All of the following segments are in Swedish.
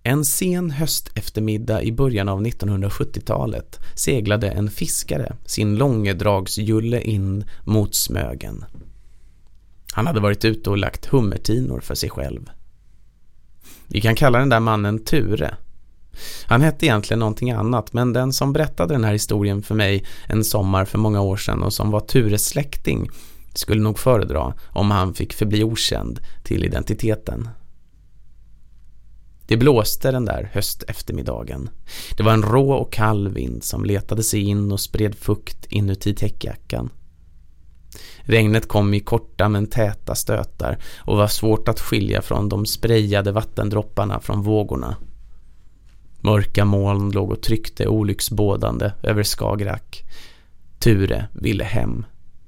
En sen hösteftermiddag i början av 1970-talet seglade en fiskare sin långedragsjulle in mot Smögen. Han hade varit ute och lagt hummertinor för sig själv. Vi kan kalla den där mannen Ture. Han hette egentligen någonting annat, men den som berättade den här historien för mig en sommar för många år sedan och som var Tures släkting skulle nog föredra om han fick förbli okänd till identiteten. Det blåste den där hösteftermiddagen. Det var en rå och kall vind som letade sig in och spred fukt inuti täckjackan. Regnet kom i korta men täta stötar och var svårt att skilja från de sprayade vattendropparna från vågorna. Mörka moln låg och tryckte olycksbådande över Skagerrak. Ture ville hem.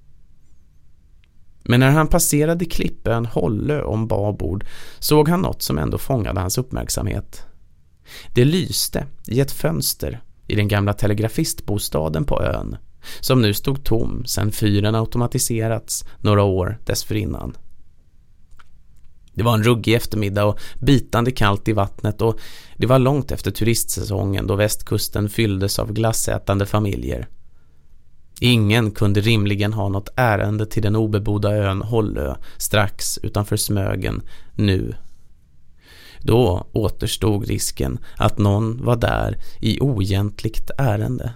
Men när han passerade klippen Hållö om babord såg han något som ändå fångade hans uppmärksamhet. Det lyste i ett fönster i den gamla telegrafistbostaden på ön, som nu stod tom sedan fyren automatiserats några år dessförinnan. Det var en ruggig eftermiddag och bitande kallt i vattnet, och det var långt efter turistsäsongen då västkusten fylldes av glassätande familjer. Ingen kunde rimligen ha något ärende till den obebodda ön Hållö strax utanför Smögen nu. Då återstod risken att någon var där i oegentligt ärende.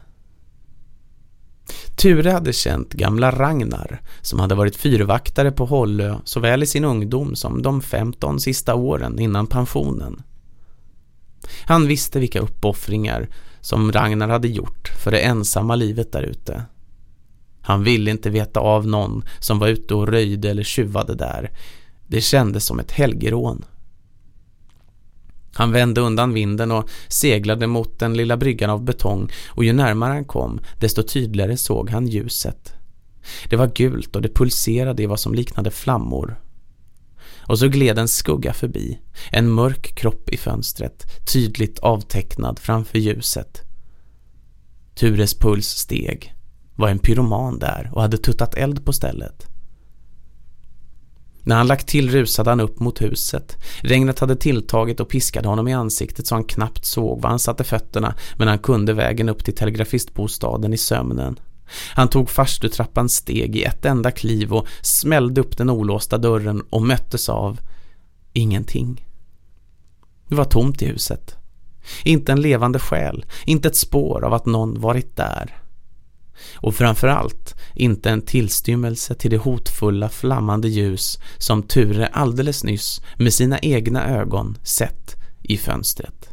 Ture hade känt gamla Ragnar som hade varit fyrvaktare på Hållö såväl i sin ungdom som de 15 sista åren innan pensionen. Han visste vilka uppoffringar som Ragnar hade gjort för det ensamma livet där ute. Han ville inte veta av någon som var ute och röjde eller tjuvade där. Det kändes som ett helgerån. Han vände undan vinden och seglade mot den lilla bryggan av betong, och ju närmare han kom, desto tydligare såg han ljuset. Det var gult och det pulserade i vad som liknade flammor. Och så gled en skugga förbi, en mörk kropp i fönstret, tydligt avtecknad framför ljuset. Tures puls steg. Var en pyroman där och hade tuttat eld på stället. När han lagt till rusade han upp mot huset. Regnet hade tilltagit och piskade honom i ansiktet så han knappt såg var han satte fötterna, men han kunde vägen upp till telegrafistbostaden i sömnen. Han tog farstutrappans steg i ett enda kliv och smällde upp den olåsta dörren och möttes av ingenting. Det var tomt i huset. Inte en levande själ, inte ett spår av att någon varit där. Och framförallt inte en tillstymmelse till det hotfulla flammande ljus som Ture alldeles nyss med sina egna ögon sett i fönstret.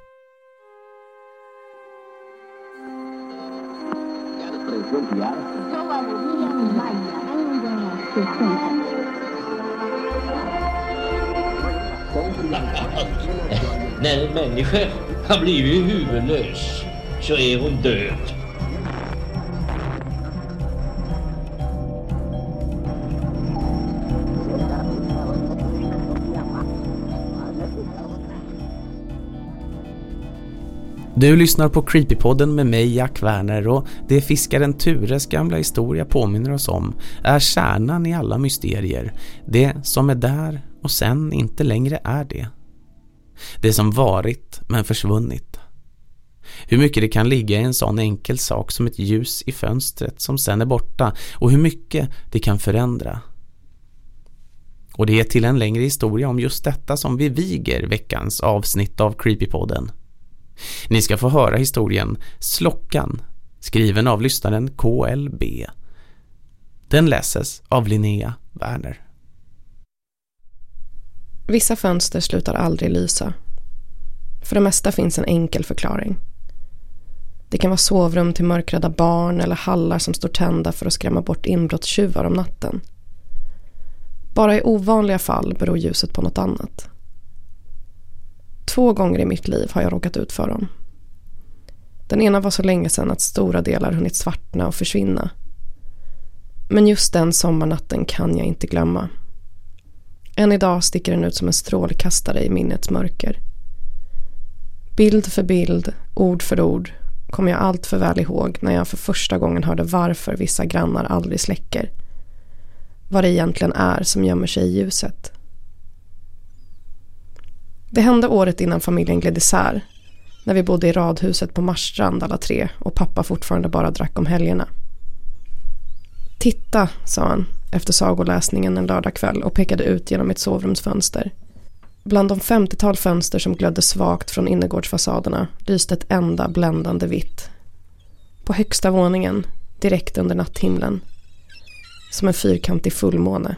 När en människa har blivit huvudlös så är hon död. Du lyssnar på Creepypodden med mig, Jack Werner, och det fiskaren Tures gamla historia påminner oss om är kärnan i alla mysterier. Det som är där och sen inte längre är det. Det som varit men försvunnit. Hur mycket det kan ligga i en sån enkel sak som ett ljus i fönstret som sen är borta, och hur mycket det kan förändra. Och det är till en längre historia om just detta som vi viger veckans avsnitt av Creepypodden. Ni ska få höra historien Slockan, skriven av lyssnaren KLB. Den läses av Linnea Werner. Vissa fönster slutar aldrig lysa. För det mesta finns en enkel förklaring. Det kan vara sovrum till mörkrädda barn eller hallar som står tända för att skrämma bort inbrottstjuvar om natten. Bara i ovanliga fall beror ljuset på något annat. 2 gånger i mitt liv har jag råkat ut för dem. Den ena var så länge sedan att stora delar hunnit svartna och försvinna. Men just den sommarnatten kan jag inte glömma. Än idag sticker den ut som en strålkastare i minnets mörker. Bild för bild, ord för ord, kommer jag allt för väl ihåg när jag för första gången hörde varför vissa grannar aldrig släcker. Vad det egentligen är som gömmer sig i ljuset. Det hände året innan familjen gled isär, när vi bodde i radhuset på Marstrand alla tre och pappa fortfarande bara drack om helgerna. Titta, sa han efter sagoläsningen en lördagkväll och pekade ut genom ett sovrumsfönster. Bland de 50-tal fönster som glödde svagt från innergårdsfasaderna lyste ett enda bländande vitt. På högsta våningen, direkt under natthimlen, som en fyrkantig fullmåne.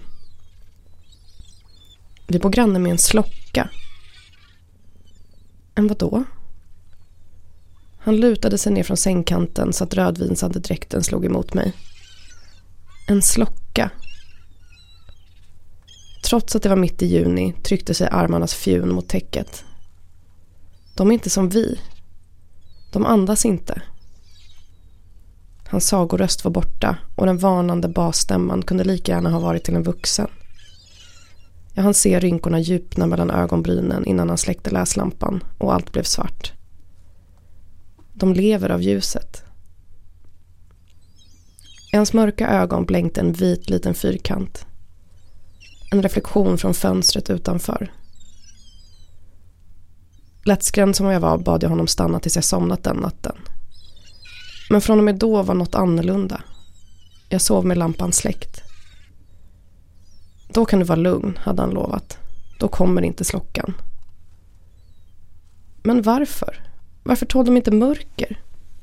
Vi bor granne med en slocka. En vadå? Han lutade sig ner från sängkanten så att rödvinsandedräkten slog emot mig. En slocka. Trots att det var mitt i juni tryckte sig armarnas fjun mot täcket. De är inte som vi. De andas inte. Hans sagoröst var borta och den varnande basstämman kunde lika gärna ha varit till en vuxen. Jag hann se rynkorna djupna mellan ögonbrynen innan han släckte läslampan och allt blev svart. De lever av ljuset. I hans mörka ögon blänkte en vit liten fyrkant. En reflektion från fönstret utanför. Lättskrämd som jag var bad jag honom stanna tills jag somnat den natten. Men från och med då var något annorlunda. Jag sov med lampan släckt. Då kan du vara lugn, hade han lovat. Då kommer inte slockan. Men varför? Varför tål de inte mörker?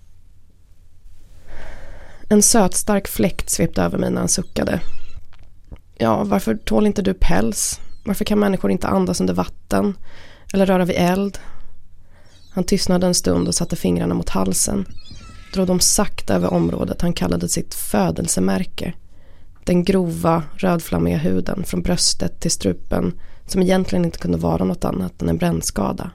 En sötstark fläkt svepte över mig när han suckade. Ja, varför tål inte du päls? Varför kan människor inte andas under vatten? Eller röra vid eld? Han tystnade en stund och satte fingrarna mot halsen. Drog dem sakta över området han kallade sitt födelsemärke. Den grova, rödflammiga huden från bröstet till strupen som egentligen inte kunde vara något annat än en brännskada.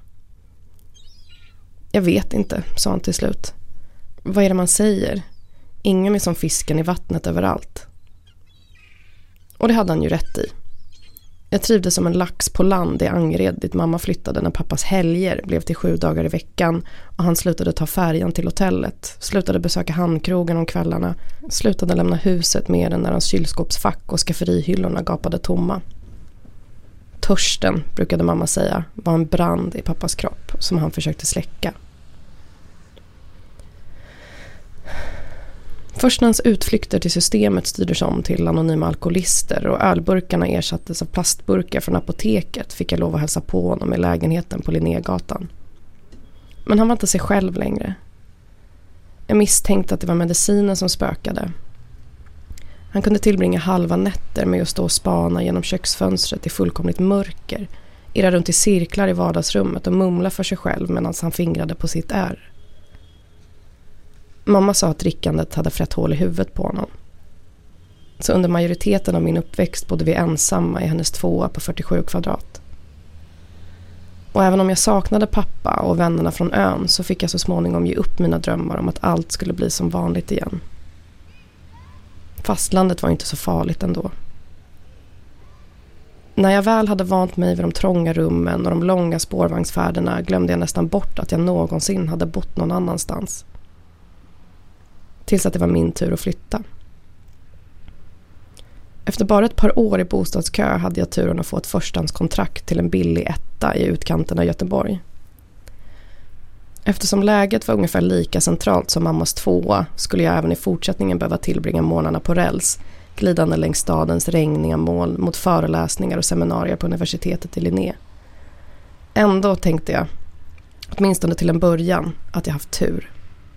Jag vet inte, sa han till slut. Vad är det man säger? Ingen är som fisken i vattnet överallt. Och det hade han ju rätt i. Jag trivdes som en lax på land i Angered dit mamma flyttade när pappas helger blev till 7 dagar i veckan och han slutade ta färjan till hotellet, slutade besöka handkrogen om kvällarna, slutade lämna huset mer än när hans kylskåpsfack och skafferihyllorna gapade tomma. Törsten, brukade mamma säga, var en brand i pappas kropp som han försökte släcka. Först när hans utflykter till systemet styrdes om till anonyma alkoholister och ölburkarna ersattes av plastburkar från apoteket fick jag lov att hälsa på honom i lägenheten på Linnégatan. Men han var inte sig själv längre. Jag misstänkte att det var medicinen som spökade. Han kunde tillbringa halva nätter med att stå och spana genom köksfönstret i fullkomligt mörker, irra runt i cirklar i vardagsrummet och mumla för sig själv medan han fingrade på sitt ärr. Mamma sa att drickandet hade frätt hål i huvudet på honom. Så under majoriteten av min uppväxt bodde vi ensamma i hennes 2:a på 47 kvadrat. Och även om jag saknade pappa och vännerna från ön så fick jag så småningom ge upp mina drömmar om att allt skulle bli som vanligt igen. Fastlandet var inte så farligt ändå. När jag väl hade vant mig vid de trånga rummen och de långa spårvagnsfärderna glömde jag nästan bort att jag någonsin hade bott någon annanstans. Tills att det var min tur att flytta. Efter bara ett par år i bostadskö hade jag turen att få ett förstahandskontrakt till en billig etta i utkanten av Göteborg. Eftersom läget var ungefär lika centralt som mammas 2:a skulle jag även i fortsättningen behöva tillbringa månaderna på räls, glidande längs stadens regniga mål mot föreläsningar och seminarier på universitetet i Linné. Ändå tänkte jag, åtminstone till en början, att jag haft tur.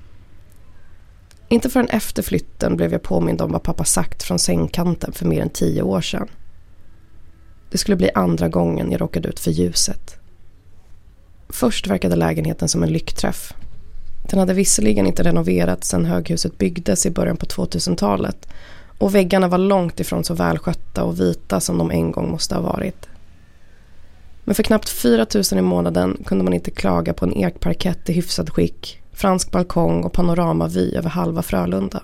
Inte förrän efter flytten blev jag påmind om vad pappa sagt från sängkanten för mer än 10 år sedan. Det skulle bli andra gången jag råkade ut för ljuset. Först verkade lägenheten som en lyckträff. Den hade visserligen inte renoverats sedan höghuset byggdes i början på 2000-talet och väggarna var långt ifrån så välskötta och vita som de en gång måste ha varit. Men för knappt 4 000 i månaden kunde man inte klaga på en ekparkett i hyfsad skick, fransk balkong och panoramavy över halva Frölunda.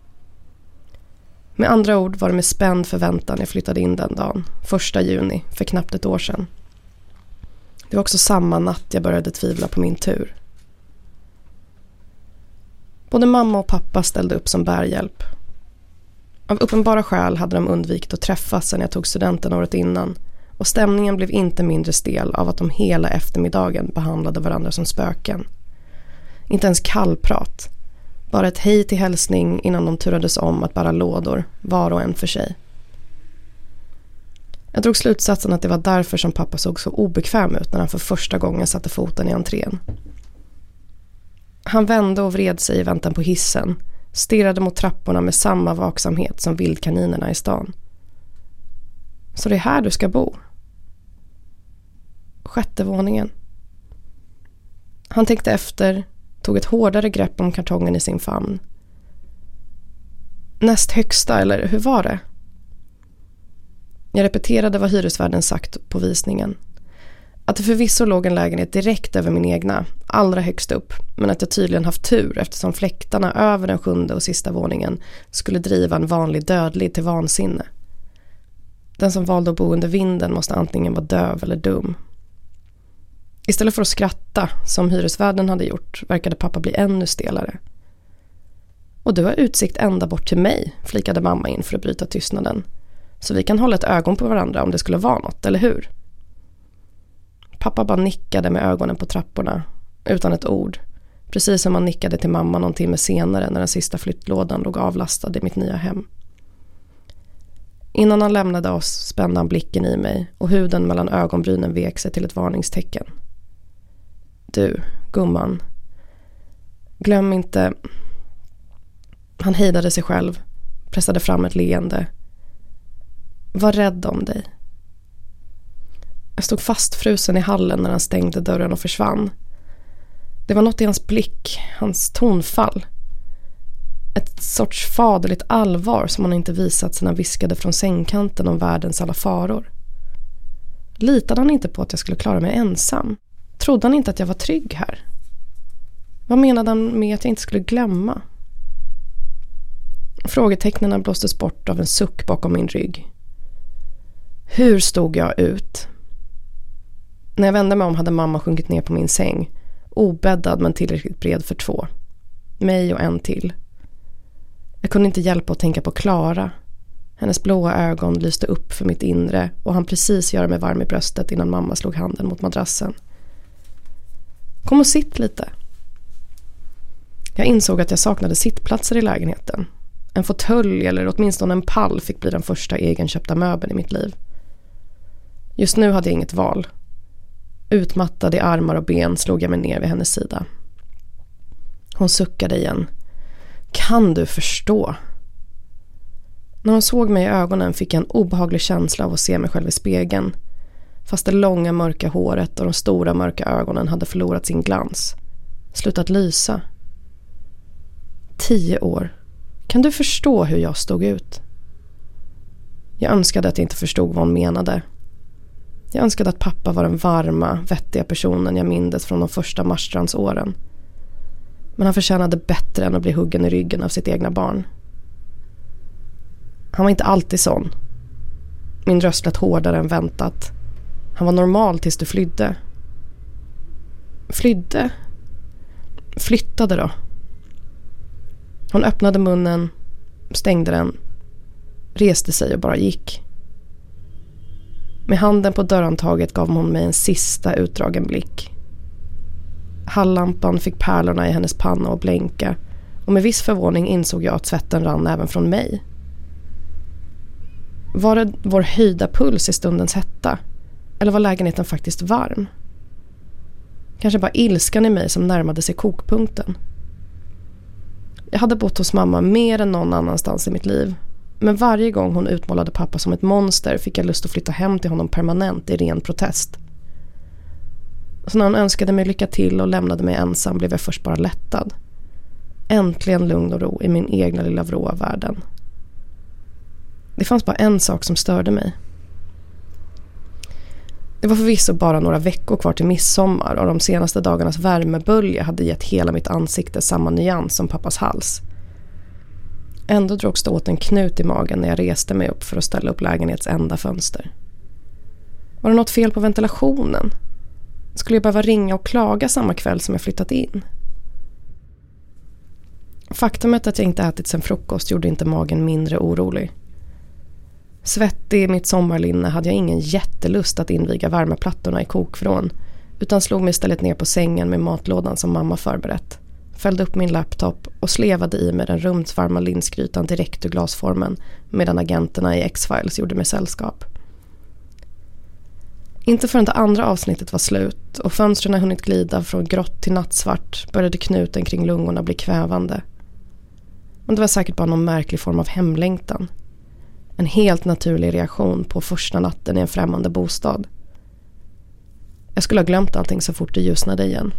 Med andra ord var det med spänd förväntan jag flyttade in den dagen, 1 juni, för knappt ett år sedan. Det var också samma natt jag började tvivla på min tur. Både mamma och pappa ställde upp som bärhjälp. Av uppenbara skäl hade de undvikit att träffas när jag tog studenten året innan och stämningen blev inte mindre stel av att de hela eftermiddagen behandlade varandra som spöken. Inte ens kallprat, bara ett hej till hälsning innan de turades om att bära lådor, var och en för sig. Jag drog slutsatsen att det var därför som pappa såg så obekväm ut när han för första gången satte foten i entrén. Han vände och vred sig i väntan på hissen, stirrade mot trapporna med samma vaksamhet som vildkaninerna i stan. Så det är här du ska bo? 6:e våningen. Han tänkte efter, tog ett hårdare grepp om kartongen i sin famn. Näst högsta, eller hur var det? Jag repeterade vad hyresvärden sagt på visningen. Att det förvisso låg en lägenhet direkt över min egna, allra högst upp, men att jag tydligen haft tur eftersom fläktarna över den 7:e och sista våningen skulle driva en vanlig dödlig till vansinne. Den som valde att bo under vinden måste antingen vara döv eller dum. Istället för att skratta, som hyresvärden hade gjort, verkade pappa bli ännu stelare. Och du har utsikt ända bort till mig, flikade mamma in för att bryta tystnaden. Så vi kan hålla ett ögon på varandra om det skulle vara något, eller hur? Pappa bara nickade med ögonen på trapporna, utan ett ord. Precis som han nickade till mamma någon timme senare när den sista flyttlådan låg avlastad i mitt nya hem. Innan han lämnade oss spände han blicken i mig och huden mellan ögonbrynen vek sig till ett varningstecken. Du, gumman. Glöm inte... Han hejdade sig själv, pressade fram ett leende. Var rädd om dig. Jag stod fastfrusen i hallen när han stängde dörren och försvann. Det var något i hans blick, hans tonfall. Ett sorts faderligt allvar som han inte visat sedan han viskade från sängkanten om världens alla faror. Litade han inte på att jag skulle klara mig ensam? Trodde han inte att jag var trygg här? Vad menade han med att jag inte skulle glömma? Frågetecknen blåstes bort av en suck bakom min rygg. Hur stod jag ut? När jag vände mig om hade mamma sjunkit ner på min säng, obäddad men tillräckligt bred för 2. Mig och en till. Jag kunde inte hjälpa att tänka på Klara. Hennes blåa ögon lyste upp för mitt inre och han precis göra mig varm i bröstet innan mamma slog handen mot madrassen. Kom och sitt lite. Jag insåg att jag saknade sittplatser i lägenheten. En fåtölj eller åtminstone en pall fick bli den första egenköpta möbeln i mitt liv. Just nu hade jag inget val. Utmattad i armar och ben slog jag mig ner vid hennes sida. Hon suckade igen. Kan du förstå? När hon såg mig i ögonen fick jag en obehaglig känsla av att se mig själv i spegeln. Fast det långa mörka håret och de stora mörka ögonen hade förlorat sin glans. Slutat lysa. 10 år. Kan du förstå hur jag stod ut? Jag önskade att jag inte förstod vad hon menade. Jag önskade att pappa var den varma, vettiga personen jag mindes från de första Marstrandsåren. Men han förtjänade bättre än att bli huggen i ryggen av sitt egna barn. Han var inte alltid sån. Min röst lät hårdare än väntat. Han var normal tills du flydde. Flydde? Flyttade då. Hon öppnade munnen, stängde den, reste sig och bara gick. Med handen på dörrhandtaget gav hon mig en sista utdragen blick. Halllampan fick pärlorna i hennes panna och blänka och med viss förvåning insåg jag att svetten rann även från mig. Var det vår höjda puls i stundens hetta? Eller var lägenheten faktiskt varm? Kanske bara ilskan i mig som närmade sig kokpunkten. Jag hade bott hos mamma mer än någon annanstans i mitt liv. Men varje gång hon utmålade pappa som ett monster fick jag lust att flytta hem till honom permanent i ren protest. Så när hon önskade mig lycka till och lämnade mig ensam blev jag först bara lättad. Äntligen lugn och ro i min egna lilla vrå av världen. Det fanns bara en sak som störde mig. Det var förvisso bara några veckor kvar till midsommar och de senaste dagarnas värmebölja hade gett hela mitt ansikte samma nyans som pappas hals. Ändå drogs det åt en knut i magen när jag reste mig upp för att ställa upp lägenhets enda fönster. Var det något fel på ventilationen? Skulle jag behöva ringa och klaga samma kväll som jag flyttat in? Faktumet att jag inte ätit sen frukost gjorde inte magen mindre orolig. Svettig i mitt sommarlinne hade jag ingen jättelust att inviga värmeplattorna i kokvrån, utan slog mig istället ner på sängen med matlådan som mamma förberett. Fällde upp min laptop och slevade i med den rumsvarma linsgrytan direkt ur glasformen medan agenterna i X-Files gjorde mig sällskap. Inte förrän det andra avsnittet var slut och fönstren hunnit glida från grått till nattsvart började knuten kring lungorna bli kvävande. Men det var säkert bara någon märklig form av hemlängtan. En helt naturlig reaktion på första natten i en främmande bostad. Jag skulle ha glömt allting så fort det ljusnade igen.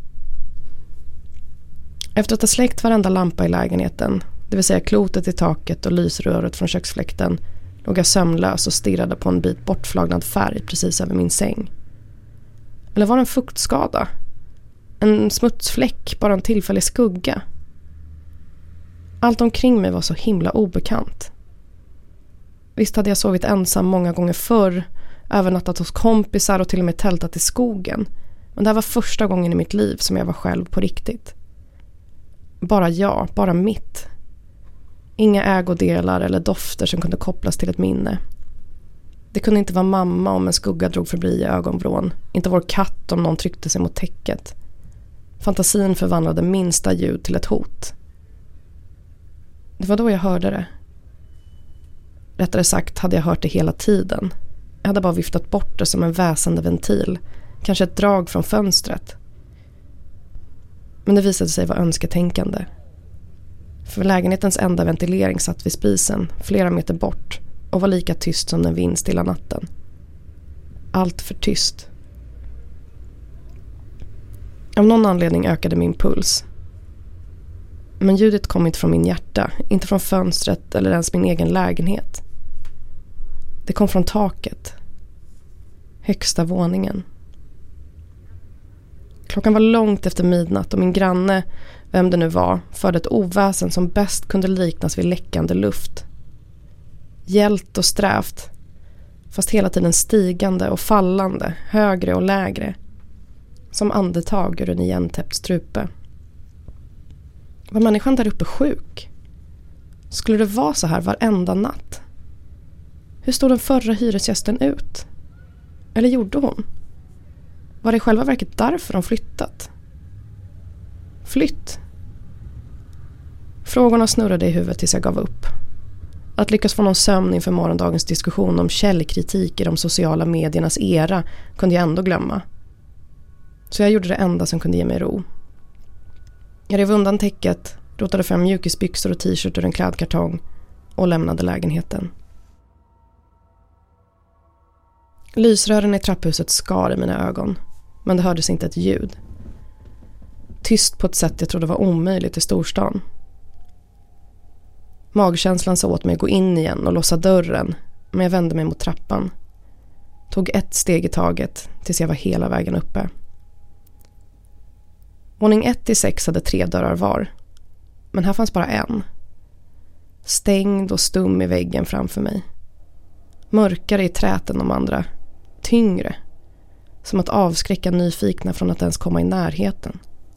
Efter att ha släckt varenda lampa i lägenheten, det vill säga klotet i taket och lysröret från köksfläkten, låg jag sömnlös och stirrade på en bit bortflagnad färg precis över min säng. Eller var det en fuktskada? En smutsfläck, bara en tillfällig skugga? Allt omkring mig var så himla obekant. Visst hade jag sovit ensam många gånger förr, övernattat hos kompisar och till och med tältat i skogen. Men det här var första gången i mitt liv som jag var själv på riktigt. Bara jag, bara mitt. Inga ägodelar eller dofter som kunde kopplas till ett minne. Det kunde inte vara mamma om en skugga drog förbi i ögonvrån. Inte vår katt om någon tryckte sig mot täcket. Fantasin förvandlade minsta ljud till ett hot. Det var då jag hörde det. Rättare sagt hade jag hört det hela tiden. Jag hade bara viftat bort det som en väsande ventil. Kanske ett drag från fönstret. Men det visade sig vara önsketänkande. För lägenhetens enda ventilering satt vid spisen, flera meter bort, och var lika tyst som den vindstilla natten. Allt för tyst. Av någon anledning ökade min puls. Men ljudet kom inte från min hjärta, inte från fönstret eller ens min egen lägenhet. Det kom från taket. Högsta våningen. Klockan var långt efter midnatt och min granne, vem det nu var, förde ett oväsen som bäst kunde liknas vid läckande luft. Gällt och strävt, fast hela tiden stigande och fallande, högre och lägre. Som andetag ur en igentäppt strupe. Var människan där uppe sjuk? Skulle det vara så här varenda natt? Hur stod den förra hyresgästen ut? Eller gjorde hon? Var det i själva verket därför de flyttat? Flytt? Frågorna snurrade i huvudet tills jag gav upp. Att lyckas få någon sömn inför morgondagens diskussion om källkritik i de sociala mediernas era kunde jag ändå glömma. Så jag gjorde det enda som kunde ge mig ro. Jag rev undan täcket, rotade fram mjukisbyxor och t-shirt ur en klädkartong och lämnade lägenheten. Lysrören i trapphuset skar i mina ögon, men det hördes inte ett ljud. Tyst på ett sätt jag trodde var omöjligt i storstan. Magkänslan sa åt mig att gå in igen och låsa dörren, men jag vände mig mot trappan. Tog ett steg i taget tills jag var hela vägen uppe. Våning 1-6 hade 3 dörrar var, men här fanns bara en. Stängd och stum i väggen framför mig. Mörkare i träet än de andra. Tyngre. Som att avskräcka nyfikna från att ens komma i närheten.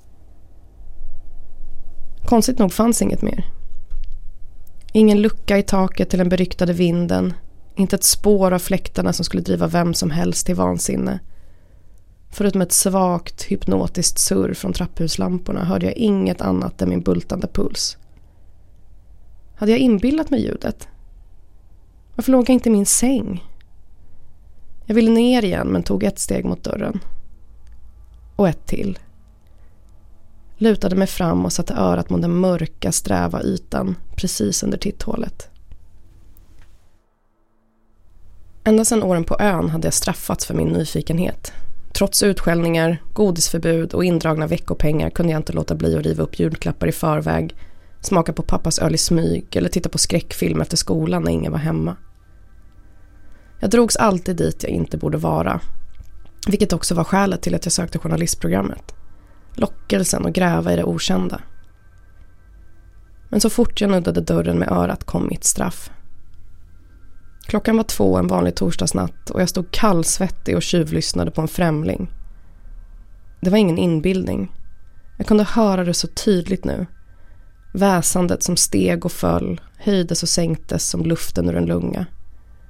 Konstigt nog fanns inget mer. Ingen lucka i taket till den beryktade vinden. Inte ett spår av fläktarna som skulle driva vem som helst till vansinne. Förutom ett svagt, hypnotiskt surr från trapphuslamporna hörde jag inget annat än min bultande puls. Hade jag inbillat mig ljudet? Varför låg jag inte i min säng? Jag ville ner igen men tog ett steg mot dörren. Och ett till. Lutade mig fram och satte örat mot den mörka, sträva ytan precis under titthålet. Ända sedan åren på ön hade jag straffats för min nyfikenhet. Trots utskällningar, godisförbud och indragna veckopengar kunde jag inte låta bli att riva upp julklappar i förväg, smaka på pappas öl i smyg eller titta på skräckfilm efter skolan när ingen var hemma. Jag drogs alltid dit jag inte borde vara, vilket också var skälet till att jag sökte journalistprogrammet. Lockelsen och gräva i det okända. Men så fort jag nuddade dörren med örat kom mitt straff. Klockan var 2 en vanlig torsdagsnatt och jag stod kallsvettig och tjuvlyssnade på en främling. Det var ingen inbildning. Jag kunde höra det så tydligt nu. Väsandet som steg och föll, höjdes och sänktes som luften ur en lunga.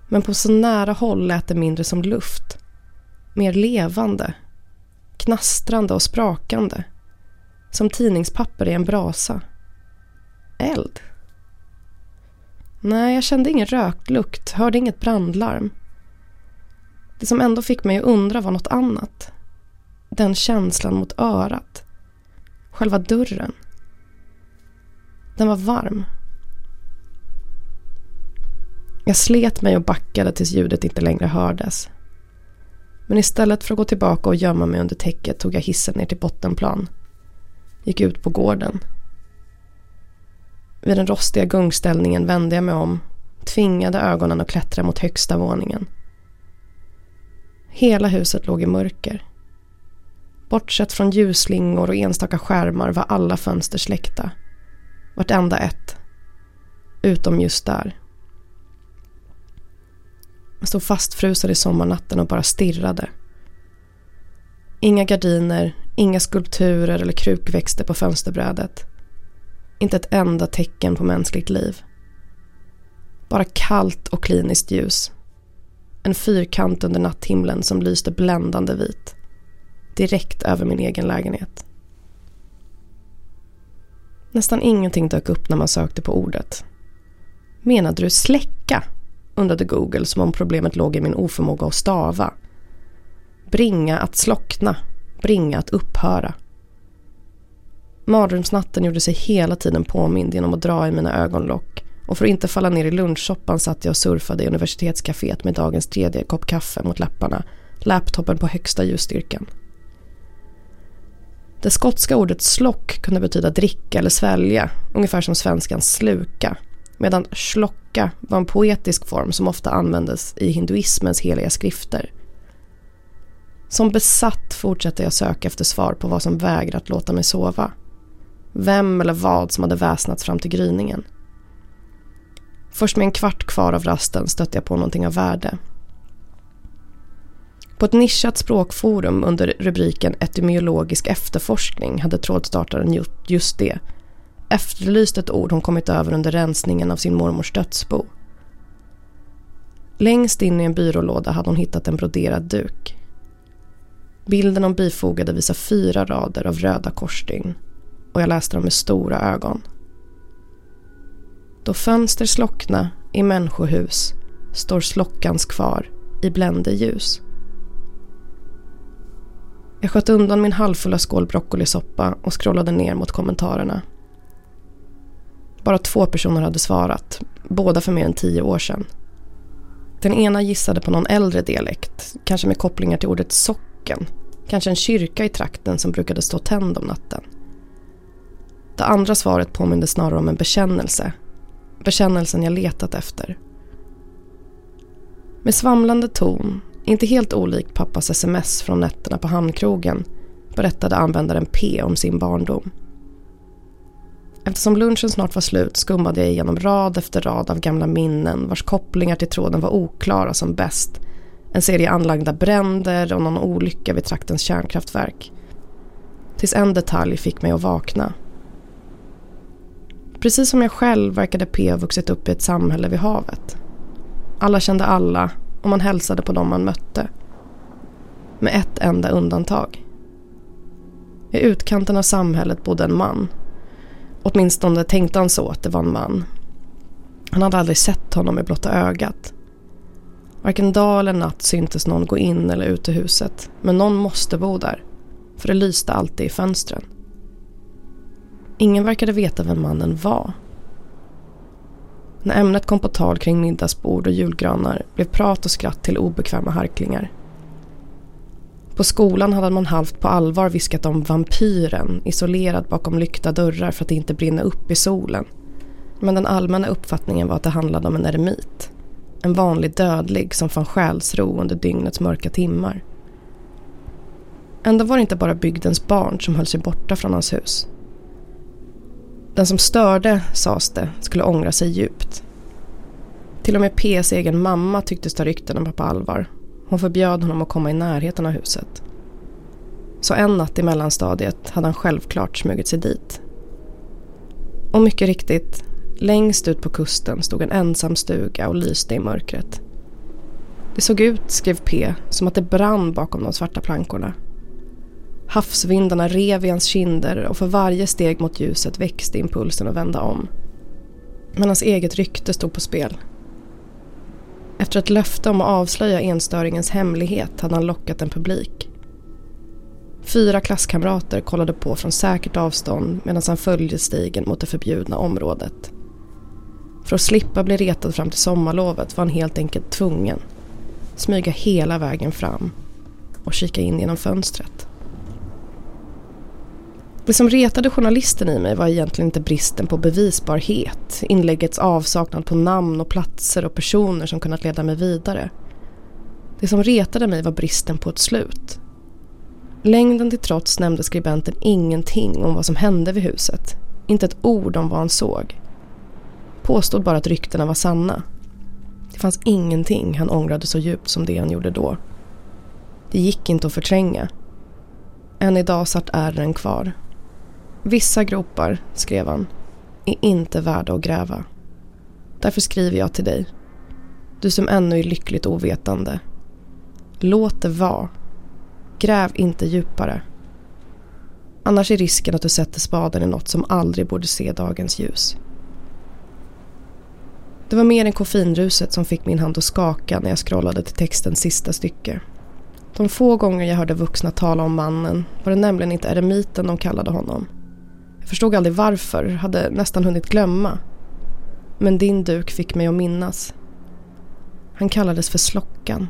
Men på så nära håll lät det mindre som luft. Mer levande, knastrande och sprakande. Som tidningspapper i en brasa. Eld. Nej, jag kände ingen röklukt, hörde inget brandlarm. Det som ändå fick mig att undra var något annat. Den känslan mot örat. Själva dörren. Den var varm. Jag slet mig och backade tills ljudet inte längre hördes. Men istället för att gå tillbaka och gömma mig under täcket tog jag hissen ner till bottenplan. Gick ut på gården. Vid den rostiga gungställningen vände jag mig om, tvingade ögonen att klättra mot högsta våningen. Hela huset låg i mörker. Bortsett från ljusslingor och enstaka skärmar var alla fönster släckta. Vartenda ett. Utom just där. Jag stod fastfrusen i sommarnatten och bara stirrade. Inga gardiner, inga skulpturer eller krukväxter på fönsterbrädet. Inte ett enda tecken på mänskligt liv. Bara kallt och kliniskt ljus. En fyrkant under natthimlen som lyste bländande vit. Direkt över min egen lägenhet. Nästan ingenting dök upp när man sökte på ordet. Menade du släcka? Undrade Google som om problemet låg i min oförmåga att stava. Bringa att slockna. Bringa att upphöra. Mardrömsnatten gjorde sig hela tiden påmind genom att dra i mina ögonlock. Och för att inte falla ner i lunchsoppan satt jag och surfade i universitetscaféet med dagens 3:e kopp kaffe mot läpparna. Laptopen på högsta ljusstyrkan. Det skotska ordet slock kunde betyda dricka eller svälja, ungefär som svenskans sluka, medan slocka var en poetisk form som ofta användes i hinduismens heliga skrifter. Som besatt fortsatte jag söka efter svar på vad som vägrat låta mig sova. Vem eller vad som hade väsnats fram till gryningen. Först med en kvart kvar av rasten stötte jag på någonting av värde. På ett nischat språkforum under rubriken etymologisk efterforskning hade trådstartaren gjort just det. Efterlyst ett ord hon kommit över under rensningen av sin mormors dödsbo. Längst in i en byrålåda hade hon hittat en broderad duk. Bilden hon bifogade visar 4 rader av röda korsstygn och jag läste dem med stora ögon. Då fönster slockna i människohus står slockans kvar i bländeljus. Jag sköt undan min halvfulla skål broccolisoppa och scrollade ner mot kommentarerna. Bara 2 personer hade svarat, båda för mer än 10 år sedan. Den ena gissade på någon äldre dialekt, kanske med kopplingar till ordet socken, kanske en kyrka i trakten som brukade stå tänd om natten. Det andra svaret påminde snarare om en bekännelse, bekännelsen jag letat efter. Med svamlande ton, inte helt olik pappas sms från nätterna på hamnkrogen, berättade användaren P om sin barndom. Eftersom lunchen snart var slut skummade jag igenom rad efter rad av gamla minnen vars kopplingar till tråden var oklara som bäst. En serie anlagda bränder och någon olycka vid traktens kärnkraftverk. Tills en detalj fick mig att vakna. Precis som jag själv verkade P ha vuxit upp i ett samhälle vid havet. Alla kände alla och man hälsade på dem man mötte. Med ett enda undantag. I utkanten av samhället bodde en man. Åtminstone tänkte han så att det var en man. Han hade aldrig sett honom med blotta ögat. Varken dag eller natt syntes någon gå in eller ut ur huset. Men någon måste bo där. För det lyste alltid i fönstren. Ingen verkade veta vem mannen var. När ämnet kom på tal kring middagsbord och julgranar blev prat och skratt till obekväma harklingar. På skolan hade man halvt på allvar viskat om vampyren isolerad bakom lyckta dörrar för att inte brinna upp i solen. Men den allmänna uppfattningen var att det handlade om en eremit. En vanlig dödlig som fann själsro under dygnets mörka timmar. Ändå var det inte bara bygdens barn som höll sig borta från hans hus. Den som störde, sades det, skulle ångra sig djupt. Till och med P's egen mamma tycktes ta ryktena på allvar. Hon förbjöd honom att komma i närheten av huset. Så en natt i mellanstadiet hade han självklart smugit sig dit. Och mycket riktigt, längst ut på kusten stod en ensam stuga och lyste i mörkret. Det såg ut, skrev P, som att det brann bakom de svarta plankorna. Havsvindarna rev i hans kinder och för varje steg mot ljuset växte impulsen att vända om. Men hans eget rykte stod på spel. Efter ett löfte om att avslöja enstöringens hemlighet hade han lockat en publik. 4 klasskamrater kollade på från säkert avstånd medan han följde stigen mot det förbjudna området. För att slippa bli retad fram till sommarlovet var han helt enkelt tvungen smyga hela vägen fram och kika in genom fönstret. Det som retade journalisten i mig var egentligen inte bristen på bevisbarhet, inläggets avsaknad på namn och platser och personer som kunnat leda mig vidare. Det som retade mig var bristen på ett slut. Längden till trots nämnde skribenten ingenting om vad som hände vid huset. Inte ett ord om vad han såg. Påstod bara att ryktena var sanna. Det fanns ingenting han ångrade så djupt som det han gjorde då. Det gick inte att förtränga. Än idag satt ärren kvar. Vissa gropar, skrev han, är inte värda att gräva. Därför skriver jag till dig. Du som ännu är lyckligt ovetande. Låt det vara. Gräv inte djupare. Annars är risken att du sätter spaden i något som aldrig borde se dagens ljus. Det var mer än koffeinruset som fick min hand att skaka när jag scrollade till textens sista stycke. De få gånger jag hörde vuxna tala om mannen var det nämligen inte eremiten de kallade honom. Jag förstod aldrig varför, hade nästan hunnit glömma. Men din duk fick mig att minnas. Han kallades för Slockan.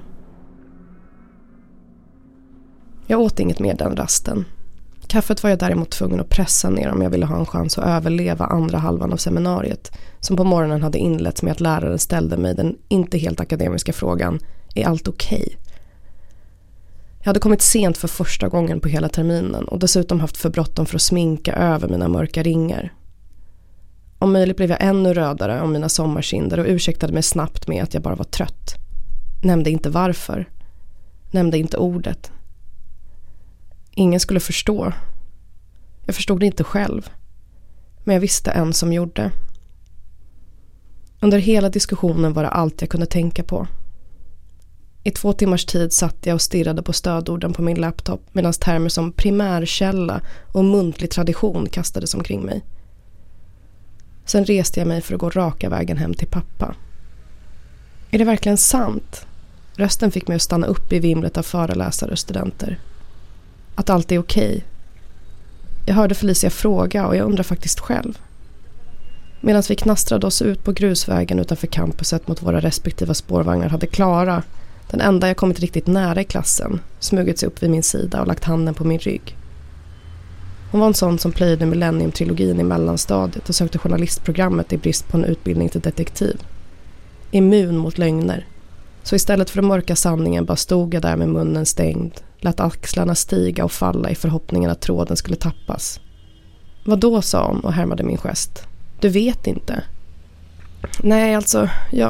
Jag åt inget mer den rasten. Kaffet var jag däremot tvungen att pressa ner om jag ville ha en chans att överleva andra halvan av seminariet, som på morgonen hade inletts med att läraren ställde mig den inte helt akademiska frågan: är allt okej? Jag hade kommit sent för första gången på hela terminen och dessutom haft för bråttom för att sminka över mina mörka ringar. Om möjligt blev jag ännu rödare om mina sommarkinder och ursäktade mig snabbt med att jag bara var trött. Nämnde inte varför. Nämnde inte ordet. Ingen skulle förstå. Jag förstod det inte själv. Men jag visste en som gjorde. Under hela diskussionen var det allt jag kunde tänka på. I 2 timmars tid satt jag och stirrade på stödorden på min laptop medan termer som primärkälla och muntlig tradition kastades omkring mig. Sen reste jag mig för att gå raka vägen hem till pappa. Är det verkligen sant? Rösten fick mig att stanna upp i vimlet av föreläsare och studenter. Att allt är okej. Jag hörde Felicia fråga och jag undrar faktiskt själv. Medan vi knastrade oss ut på grusvägen utanför campuset mot våra respektiva spårvagnar hade Klara, den enda jag kommit riktigt nära i klassen, smugit sig upp vid min sida och lagt handen på min rygg. Hon var en sån som plöjde Millennium-trilogin i mellanstadiet och sökte journalistprogrammet i brist på en utbildning till detektiv. Immun mot lögner. Så istället för att mörka sanningen bara stod jag där med munnen stängd, lät axlarna stiga och falla i förhoppningen att tråden skulle tappas. Vad då, sa hon och härmade min gest. Du vet inte. Nej, alltså,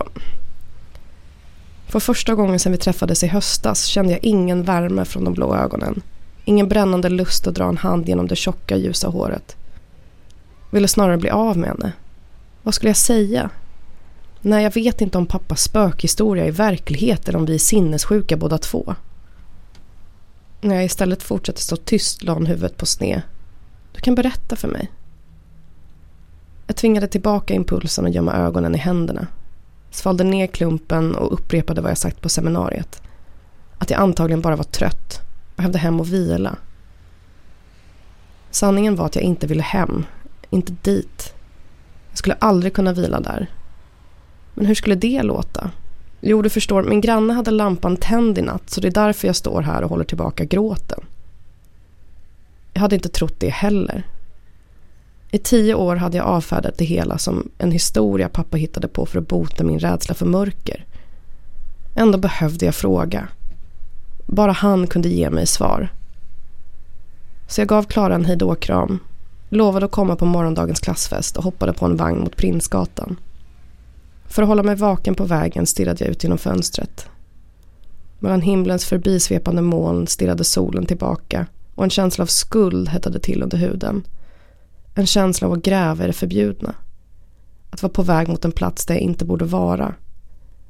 För första gången sedan vi träffades i höstas kände jag ingen värme från de blå ögonen. Ingen brännande lust att dra en hand genom det tjocka ljusa håret. Ville snarare bli av med henne. Vad skulle jag säga? Nej, jag vet inte om pappas spökhistoria är verklighet eller om vi är sinnessjuka båda två. När jag istället fortsatte stå tyst la hon huvudet på sned. Du kan berätta för mig. Jag tvingade tillbaka impulsen och gömma ögonen i händerna. Svalde ner klumpen och upprepade vad jag sagt på seminariet. Att jag antagligen bara var trött och behövde hem och vila. Sanningen var att jag inte ville hem, inte dit. Jag skulle aldrig kunna vila där. Men hur skulle det låta? Jo, du förstår, min granne hade lampan tänd i natt, så det är därför jag står här och håller tillbaka gråten. Jag hade inte trott det heller. I 10 år hade jag avfärdat det hela som en historia pappa hittade på för att bota min rädsla för mörker. Ändå behövde jag fråga. Bara han kunde ge mig svar. Så jag gav Klara en hejdåkram, lovade att komma på morgondagens klassfest och hoppade på en vagn mot Prinsgatan. För att hålla mig vaken på vägen stirrade jag ut genom fönstret. Mellan himlens förbisvepande moln stirrade solen tillbaka och en känsla av skuld hettade till under huden. En känsla av att gräva i det förbjudna. Att vara på väg mot en plats där jag inte borde vara.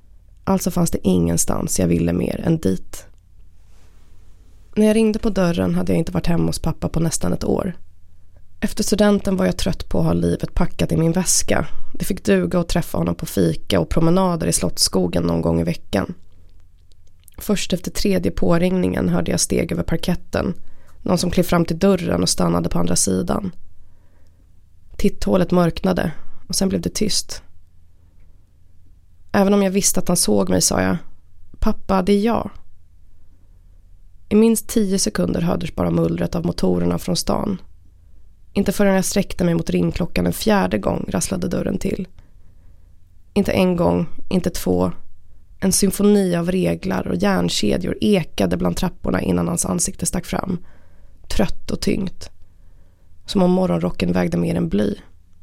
Alltså fanns det ingenstans jag ville mer än dit. När jag ringde på dörren hade jag inte varit hemma hos pappa på nästan ett år. Efter studenten var jag trött på att ha livet packat i min väska. Det fick duga att träffa honom på fika och promenader i Slottsskogen någon gång i veckan. Först efter 3:e påringningen hörde jag steg över parketten. Någon som klev fram till dörren och stannade på andra sidan. Titthålet mörknade och sen blev det tyst. Även om jag visste att han såg mig sa jag: "Pappa, det är jag." I minst 10 sekunder hördes bara mullret av motorerna från stan. Inte förrän jag sträckte mig mot ringklockan en 4:e gång rasslade dörren till. Inte en gång, inte 2. En symfoni av reglar och järnkedjor ekade bland trapporna innan hans ansikte stack fram. Trött och tyngt. Som om morgonrocken vägde mer än bly.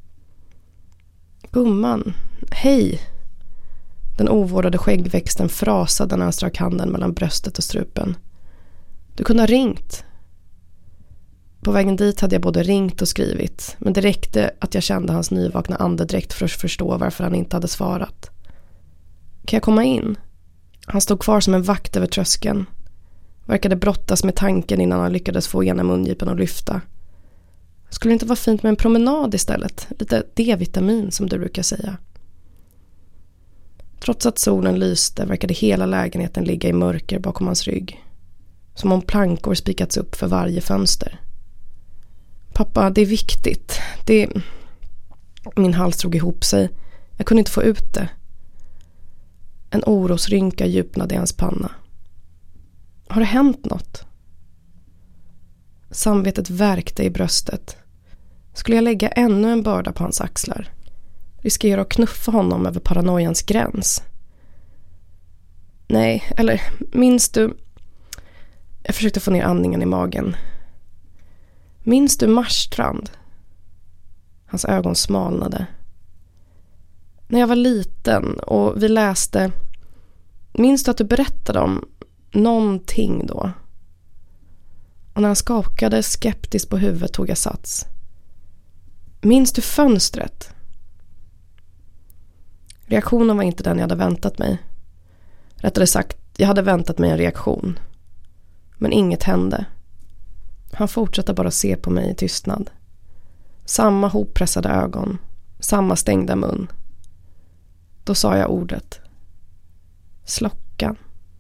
"Gumman, hej!" Den ovårdade skäggväxten frasade när han strök handen mellan bröstet och strupen. "Du kunde ha ringt." På vägen dit hade jag både ringt och skrivit, men det räckte att jag kände hans nyvakna andedräkt för att förstå varför han inte hade svarat. "Kan jag komma in?" Han stod kvar som en vakt över tröskeln. Verkade brottas med tanken innan han lyckades få ena mungipen att lyfta. "Skulle det inte vara fint med en promenad istället? Lite D-vitamin som du brukar säga." Trots att solen lyste verkade hela lägenheten ligga i mörker bakom hans rygg. Som om plankor spikats upp för varje fönster. "Pappa, det är viktigt. Min hals drog ihop sig. Jag kunde inte få ut det. En orosrynka djupnade i hans panna. "Har det hänt något?" Samvetet värkte i bröstet. Skulle jag lägga ännu en börda på hans axlar? Riskera att knuffa honom över paranoians gräns? "Nej, eller minns du..." Jag försökte få ner andningen i magen. "Minns du Marstrand?" Hans ögon smalnade. "När jag var liten och vi läste... Minns du att du berättade om någonting då?" Och när han skakade skeptiskt på huvudet tog jag sats. "Minns du fönstret?" Reaktionen var inte den jag hade väntat mig. Rättare sagt, jag hade väntat mig en reaktion. Men inget hände. Han fortsatte bara se på mig i tystnad. Samma hoppressade ögon. Samma stängda mun. Då sa jag ordet. Slockan.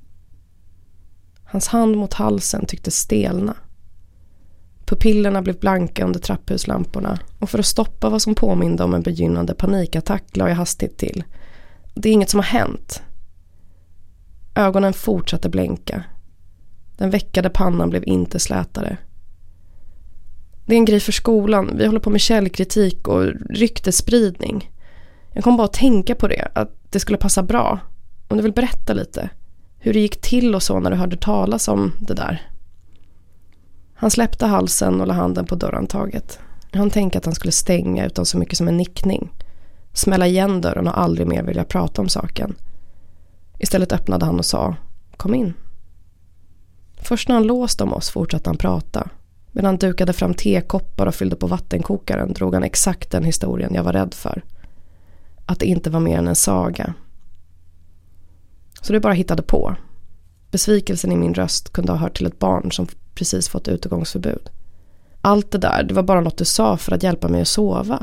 Hans hand mot halsen tyckte stelna. Pupillerna blev blanka under trapphuslamporna och för att stoppa vad som påminde om en begynnande panikattack la jag hastigt till. "Det är inget som har hänt." Ögonen fortsatte blänka. Den väckade pannan blev inte slätare. "Det är en grej för skolan. Vi håller på med källkritik och ryktesspridning. Jag kom bara att tänka på det, att det skulle passa bra. Om du vill berätta lite. Hur det gick till och så när du hörde talas om det där." Han släppte halsen och la handen på dörrhandtaget. Han tänkte att han skulle stänga utan så mycket som en nickning. Smälla igen dörren och aldrig mer vilja prata om saken. Istället öppnade han och sa: "Kom in." Först när han låste om oss fortsatte han prata. Medan han dukade fram tekoppar och fyllde på vattenkokaren drog han exakt den historien jag var rädd för. Att det inte var mer än en saga. Så det bara hittade på. Besvikelsen i min röst kunde ha hört till ett barn som precis fått utegångsförbud. Allt det där, det var bara något du sa för att hjälpa mig att sova.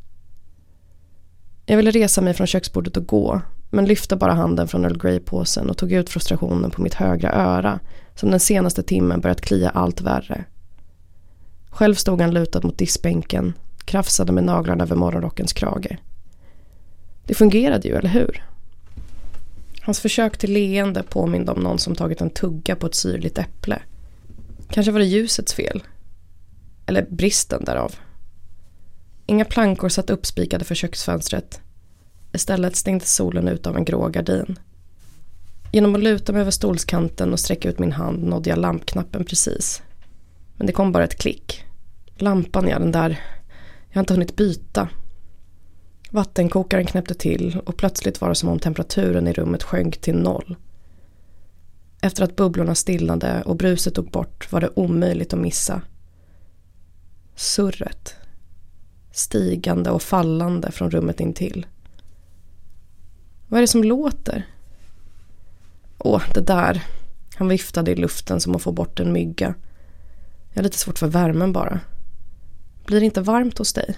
Jag ville resa mig från köksbordet och gå, men lyfte bara handen från Earl Grey-påsen och tog ut frustrationen på mitt högra öra som den senaste timmen börjat klia allt värre. Själv stod han lutad mot diskbänken, krafsade med naglarna över morgonrockens krage. Det fungerade ju, eller hur? Hans försök till leende påminde om någon som tagit en tugga på ett syrligt äpple. Kanske var det ljusets fel. Eller bristen därav. Inga plankor satt uppspikade för köksfönstret. Istället stängdes solen ut av en grå gardin. Genom att luta mig över stolskanten och sträcka ut min hand nådde jag lampknappen precis. Men det kom bara ett klick. Lampan, ja, den där. Jag har inte hunnit byta. Vattenkokaren knäppte till och plötsligt var det som om temperaturen i rummet sjönk till 0. Efter att bubblorna stillade och bruset tog bort var det omöjligt att missa. Surret. Stigande och fallande från rummet intill. Vad är det som låter? Det där. Han viftade i luften som att få bort en mygga. Jag har lite svårt för värmen bara. Blir det inte varmt hos dig?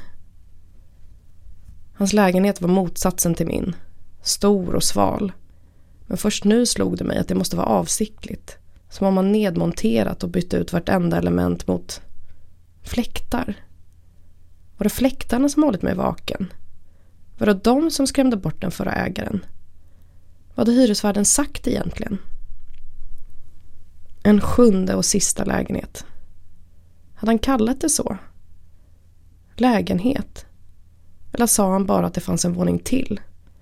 Hans lägenhet var motsatsen till min. Stor och sval. Men först nu slog det mig att det måste vara avsiktligt. Som om man nedmonterat och bytt ut vartenda element mot fläktar. Var det fläktarna som hållit mig vaken? Var det de som skrämde bort den förra ägaren? Vad hade hyresvärden sagt egentligen? En 7:e och sista lägenhet. Hade han kallat det så? Lägenhet? Eller sa han bara att det fanns en våning till?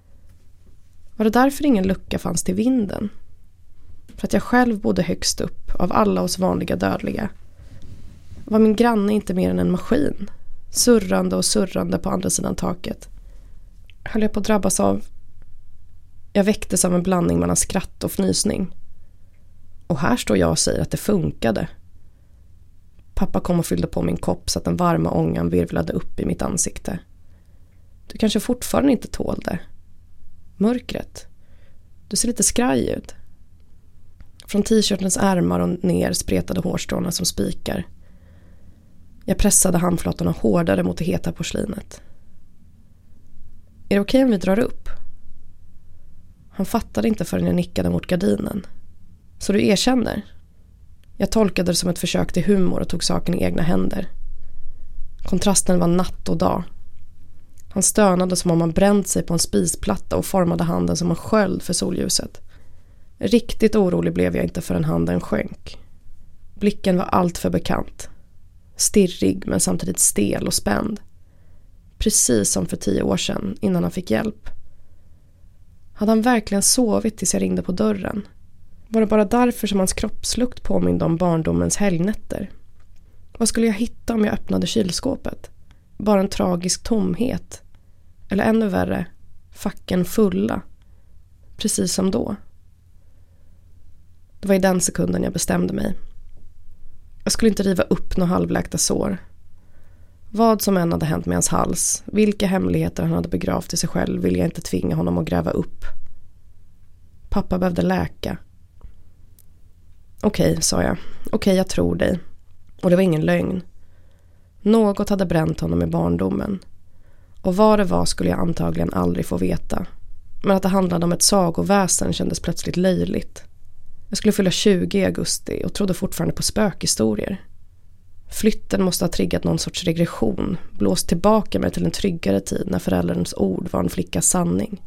Var det därför ingen lucka fanns till vinden? För att jag själv bodde högst upp av alla oss vanliga dödliga. Var min granne inte mer än en maskin? Surrande och surrande på andra sidan taket. Höll jag på att drabbas av... Jag väcktes av en blandning mellan skratt och fnysning. Och här står jag och säger att det funkade. Pappa kom och fyllde på min kopp så att den varma ångan virvlade upp i mitt ansikte. Du kanske fortfarande inte tål det. Mörkret. Du ser lite skraj ut. Från t-shirtens ärmar och ner spretade hårstråna som spikar. Jag pressade handflatorna hårdare mot det heta porslinet. Är det okej om vi drar upp? Han fattade inte förrän jag nickade mot gardinen. Så du erkänner? Jag tolkade det som ett försök till humor och tog saken i egna händer. Kontrasten var natt och dag. Han stönade som om han bränt sig på en spisplatta och formade handen som en sköld för solljuset. Riktigt orolig blev jag inte förrän handen sjönk. Blicken var allt för bekant. Stirrig men samtidigt stel och spänd. Precis som för 10 år sedan innan han fick hjälp. Hade han verkligen sovit tills jag ringde på dörren? Var det bara därför som hans kroppslukt påminde om barndomens helgnätter? Vad skulle jag hitta om jag öppnade kylskåpet? Bara en tragisk tomhet. Eller ännu värre, facken fulla. Precis som då. Det var i den sekunden jag bestämde mig. Jag skulle inte riva upp några halvläkta sår. Vad som än hade hänt med hans hals, vilka hemligheter han hade begravt i sig själv, ville jag inte tvinga honom att gräva upp. Pappa behövde läka. Okej, sa jag. Okej, jag tror dig. Och det var ingen lögn. Något hade bränt honom i barndomen. Och vad det var skulle jag antagligen aldrig få veta. Men att det handlade om ett sagoväsen kändes plötsligt löjligt. Jag skulle fylla 20 i augusti och trodde fortfarande på spökhistorier. Flytten måste ha triggat någon sorts regression, blåst tillbaka mig till en tryggare tid när förälderns ord var en flickas sanning.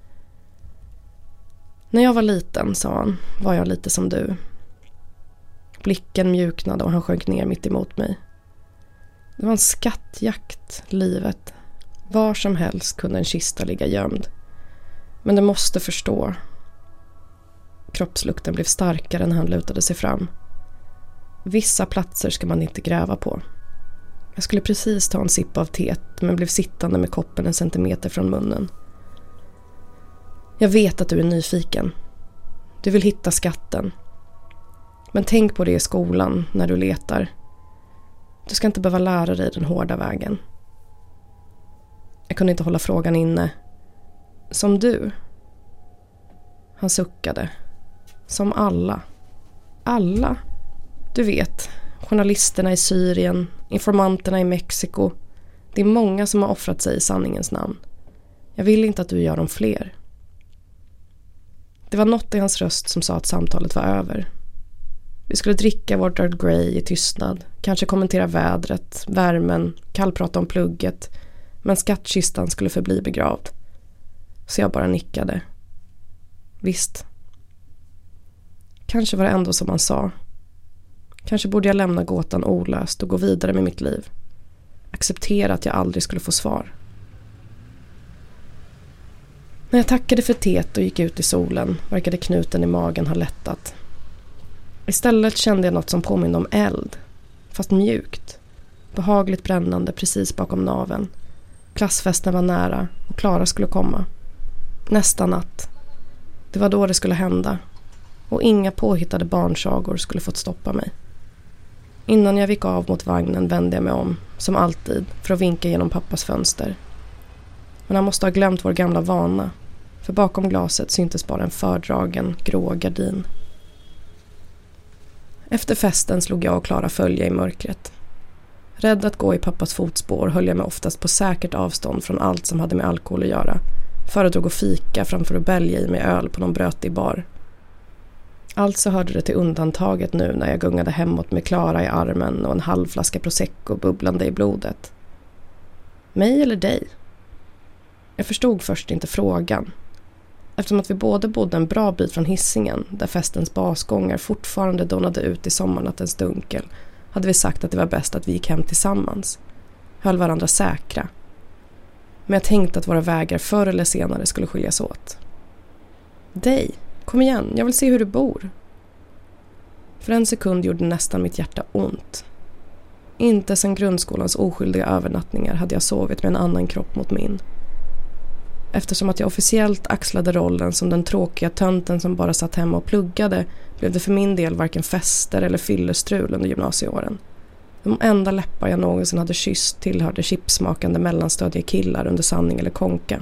När jag var liten, sa han, var jag lite som du. Blicken mjuknade och han sjönk ner mitt emot mig. Det var en skattjakt, livet. Var som helst kunde en kista ligga gömd. Men du måste förstå. Kroppslukten blev starkare när han lutade sig fram. Vissa platser ska man inte gräva på. Jag skulle precis ta en sipp av teet men blev sittande med koppen 1 centimeter från munnen. Jag vet att du är nyfiken. Du vill hitta skatten. Men tänk på det i skolan när du letar. Du ska inte behöva lära dig den hårda vägen. Jag kunde inte hålla frågan inne. Som du? Han suckade. Som alla. Alla? Du vet, journalisterna i Syrien, informanterna i Mexiko. Det är många som har offrat sig i sanningens namn. Jag vill inte att du gör dem fler. Det var något i hans röst som sa att samtalet var över. Vi skulle dricka vårt Earl Grey i tystnad, kanske kommentera vädret, värmen, kallprata om plugget, men skattkistan skulle förbli begravd. Så jag bara nickade. Visst. Kanske var det ändå som han sa. Kanske borde jag lämna gåtan olöst och gå vidare med mitt liv. Acceptera att jag aldrig skulle få svar. När jag tackade för teet och gick ut i solen verkade knuten i magen ha lättat. Istället kände jag något som påminner om eld, fast mjukt. Behagligt brännande precis bakom naveln. Klassfesten var nära och Klara skulle komma. Nästa natt. Det var då det skulle hända. Och inga påhittade barnsagor skulle fått stoppa mig. Innan jag gick av mot vagnen vände jag mig om, som alltid, för att vinka genom pappas fönster. Men han måste ha glömt vår gamla vana. För bakom glaset syntes bara en fördragen grå gardin. Efter festen slog jag och Klara följe i mörkret. Rädd att gå i pappas fotspår höll jag mig oftast på säkert avstånd från allt som hade med alkohol att göra. Föredrog att fika framför att bälja i mig öl på någon brötig bar. Alltså hörde det till undantaget nu när jag gungade hemåt med Klara i armen och en halv flaska prosecco bubblande i blodet. Mig eller dig? Jag förstod först inte frågan. Eftersom att vi båda bodde en bra bit från Hisingen, där festens basgångar fortfarande donade ut i sommarnattens dunkel, hade vi sagt att det var bäst att vi gick hem tillsammans. Höll varandra säkra. Men jag tänkte att våra vägar förr eller senare skulle skiljas åt. Dig, kom igen, jag vill se hur du bor. För en sekund gjorde nästan mitt hjärta ont. Inte sedan grundskolans oskyldiga övernattningar hade jag sovit med en annan kropp mot min. Eftersom att jag officiellt axlade rollen som den tråkiga tönten som bara satt hemma och pluggade, blev det för min del varken fester eller fyllestrul under gymnasieåren. De enda läppar jag någonsin hade kysst tillhörde chipsmakande mellanstadiga killar under sanning eller konka.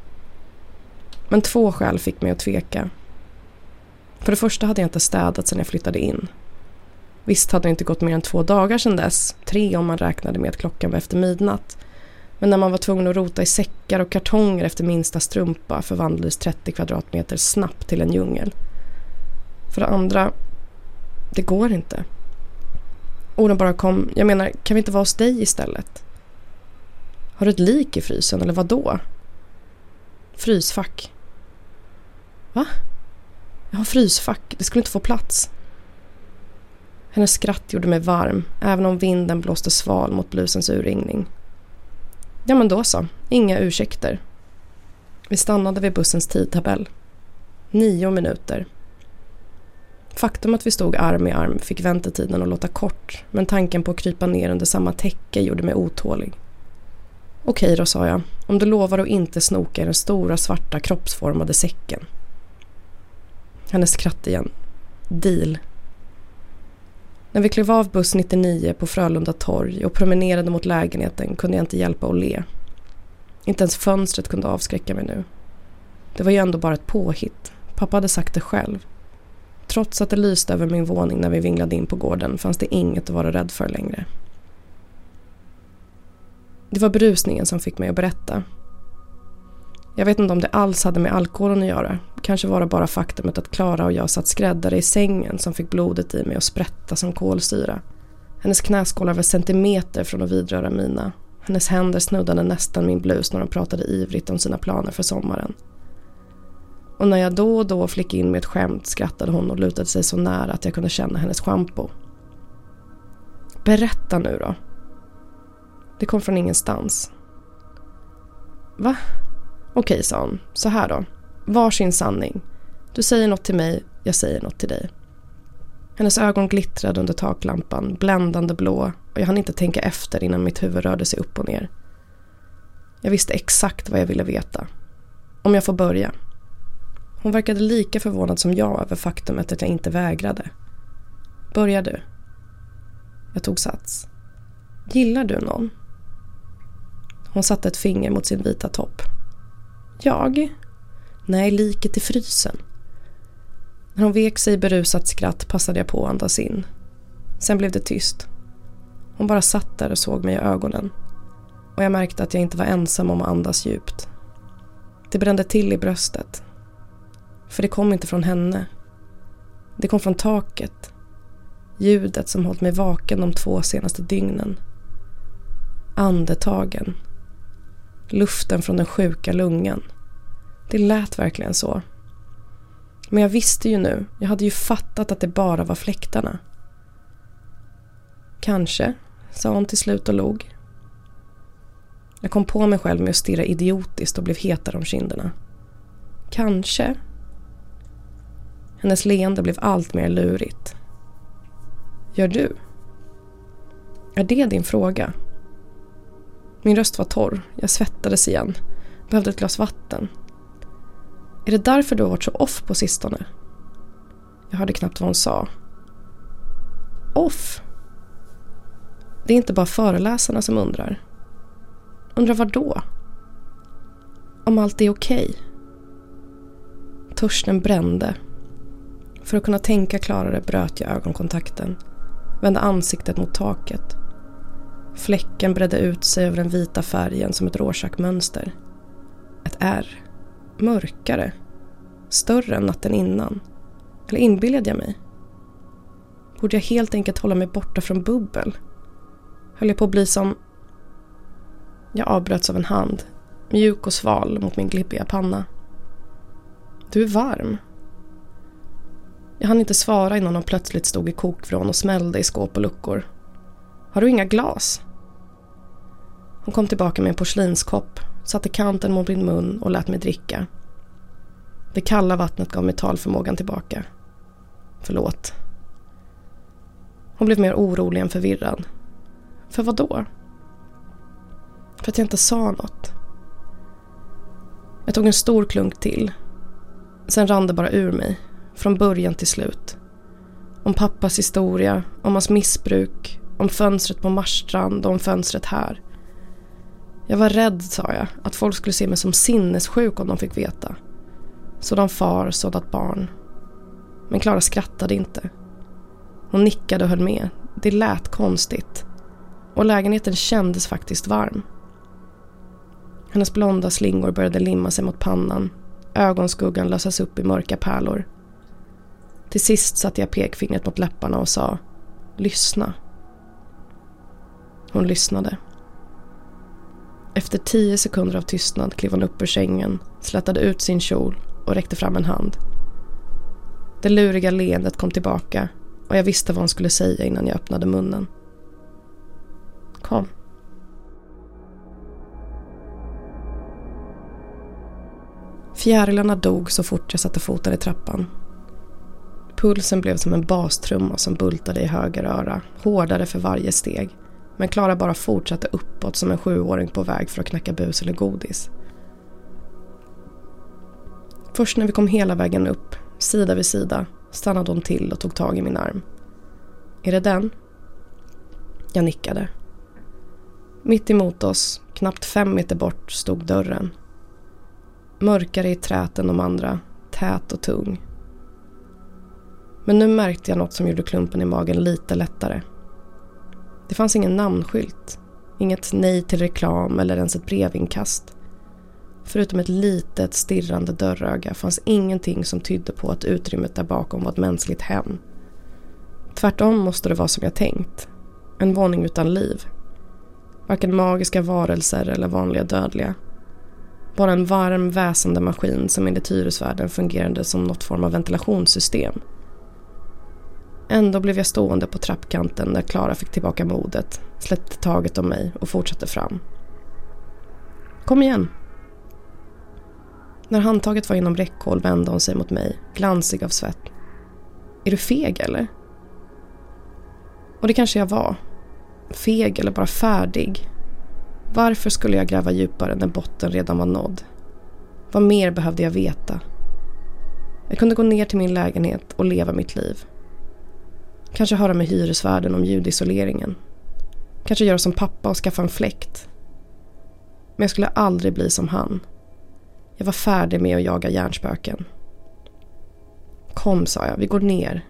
Men 2 skäl fick mig att tveka. För det första hade jag inte städat sedan jag flyttade in. Visst hade det inte gått mer än 2 dagar sedan dess, 3 om man räknade med att klockan var efter midnatt. Men när man var tvungen att rota i säckar och kartonger efter minsta strumpa förvandlades 30 kvadratmeter snabbt till en djungel. För det andra, det går inte. Orden bara kom, jag menar, kan vi inte vara hos dig istället? Har du ett lik i frysen eller vad då? Frysfack. Va? Jag har frysfack, det skulle inte få plats. Hennes skratt gjorde mig varm, även om vinden blåste sval mot blusens urringning. Ja men då så, inga ursäkter. Vi stannade vid bussens tidtabell. 9 minuter. Faktum att vi stod arm i arm fick väntetiden att låta kort, men tanken på att krypa ner under samma täcke gjorde mig otålig. Okej då, sa jag, om du lovar att inte snoka i den stora svarta kroppsformade säcken. Hennes skratt igen. Deal. När vi klev av buss 99 på Frölunda torg och promenerade mot lägenheten kunde jag inte hjälpa att le. Inte ens fönstret kunde avskräcka mig nu. Det var ju ändå bara ett påhitt. Pappa hade sagt det själv. Trots att det lyste över min våning när vi vinglade in på gården fanns det inget att vara rädd för längre. Det var berusningen som fick mig att berätta. Jag vet inte om det alls hade med alkoholen att göra. Kanske var det bara faktumet att Klara och jag satt skräddare i sängen som fick blodet i mig och sprätta som kolsyra. Hennes knäskålar var centimeter från att vidröra mina. Hennes händer snuddade nästan min blus när de pratade ivrigt om sina planer för sommaren. Och när jag då och då flickade in med ett skämt skrattade hon och lutade sig så nära att jag kunde känna hennes shampoo. Berätta nu då. Det kom från ingenstans. Va? Okej, sa hon. Så här då. Varsin sanning. Du säger något till mig, jag säger något till dig. Hennes ögon glittrade under taklampan, bländande blå, och jag hann inte tänka efter innan mitt huvud rörde sig upp och ner. Jag visste exakt vad jag ville veta. Om jag får börja. Hon verkade lika förvånad som jag över faktumet att jag inte vägrade. Börjar du? Jag tog sats. Gillar du någon? Hon satte ett finger mot sin vita topp. Jag? Nej, liket i frysen. När hon vek sig i berusat skratt passade jag på att andas in. Sen blev det tyst. Hon bara satt där och såg mig i ögonen. Och jag märkte att jag inte var ensam om att andas djupt. Det brände till i bröstet. För det kom inte från henne. Det kom från taket. Ljudet som hållit mig vaken de 2 senaste dygnen. Andetagen. Luften från den sjuka lungan. Det lät verkligen så. Men jag visste ju nu. Jag hade ju fattat att det bara var fläktarna. Kanske, sa hon till slut och log. Jag kom på mig själv med att stirra idiotiskt och blev hetare om kinderna. Kanske. Hennes leende blev allt mer lurigt. Gör du? Är det din fråga? Min röst var torr. Jag svettades igen. Behövde ett glas vatten. Är det därför du har varit så off på sistone? Jag hörde knappt vad hon sa. Off? Det är inte bara föreläsarna som undrar. Undrar vad då? Om allt är okej. Törsten brände. För att kunna tänka klarare bröt jag ögonkontakten. Vände ansiktet mot taket. Fläcken bredde ut sig över den vita färgen som ett Rorschach-mönster. Ett R. Mörkare. Större än natten innan. Eller inbillade jag mig? Borde jag helt enkelt hålla mig borta från bubbel? Höll jag på att bli som... Jag avbröts av en hand. Mjuk och sval mot min glibbiga panna. Du är varm. Jag hann inte svara innan hon plötsligt stod i kokvrån och smällde i skåp och luckor. Har du inga glas? Hon kom tillbaka med en porslinskopp, satte kanten mot min mun och lät mig dricka. Det kalla vattnet gav mig talförmågan tillbaka. Förlåt. Hon blev mer orolig än förvirrad. För vad då? För att jag inte sa något. Jag tog en stor klunk till. Sen rann det bara ur mig. Från början till slut. Om pappas historia, om hans missbruk, om fönstret på Marstrand och om fönstret här. Jag var rädd, sa jag, att folk skulle se mig som sinnessjuk om de fick veta. Sådan far, sådant barn. Men Klara skrattade inte. Hon nickade och höll med. Det lät konstigt. Och lägenheten kändes faktiskt varm. Hennes blonda slingor började limma sig mot pannan. Ögonskuggan lösas upp i mörka pärlor. Till sist satte jag pekfingret mot läpparna och sa: lyssna. Hon lyssnade. Efter 10 sekunder av tystnad klev hon upp ur sängen, slätade ut sin kjol och räckte fram en hand. Det luriga leendet kom tillbaka och jag visste vad hon skulle säga innan jag öppnade munnen. Kom. Fjärilarna dog så fort jag satte foten i trappan. Pulsen blev som en bastrumma som bultade i höger öra, hårdare för varje steg. Men Klara bara fortsatte uppåt som en 7-åring på väg för att knacka bus eller godis. Först när vi kom hela vägen upp, sida vid sida, stannade hon till och tog tag i min arm. Är det den? Jag nickade. Mitt emot oss, knappt 5 meter bort, stod dörren. Mörkare i trät än de andra, tät och tung. Men nu märkte jag något som gjorde klumpen i magen lite lättare. Det fanns ingen namnskylt, inget nej till reklam eller ens ett brevinkast. Förutom ett litet stirrande dörröga fanns ingenting som tydde på att utrymmet där bakom var ett mänskligt hem. Tvärtom måste det vara som jag tänkt. En våning utan liv. Varken magiska varelser eller vanliga dödliga. Bara en varm, väsande maskin som enligt hyresvärden fungerade som något form av ventilationssystem. Ändå blev jag stående på trappkanten när Klara fick tillbaka modet, släppte taget om mig och fortsatte fram. Kom igen. När handtaget var inom räckhåll vände hon sig mot mig, glansig av svett. Är du feg eller? Och det kanske jag var. Feg eller bara färdig. Varför skulle jag gräva djupare när botten redan var nådd? Vad mer behövde jag veta? Jag kunde gå ner till min lägenhet och leva mitt liv. Kanske höra med hyresvärden om ljudisoleringen. Kanske göra som pappa och skaffa en fläkt. Men jag skulle aldrig bli som han. Jag var färdig med att jaga hjärnspöken. Kom, sa jag, vi går ner.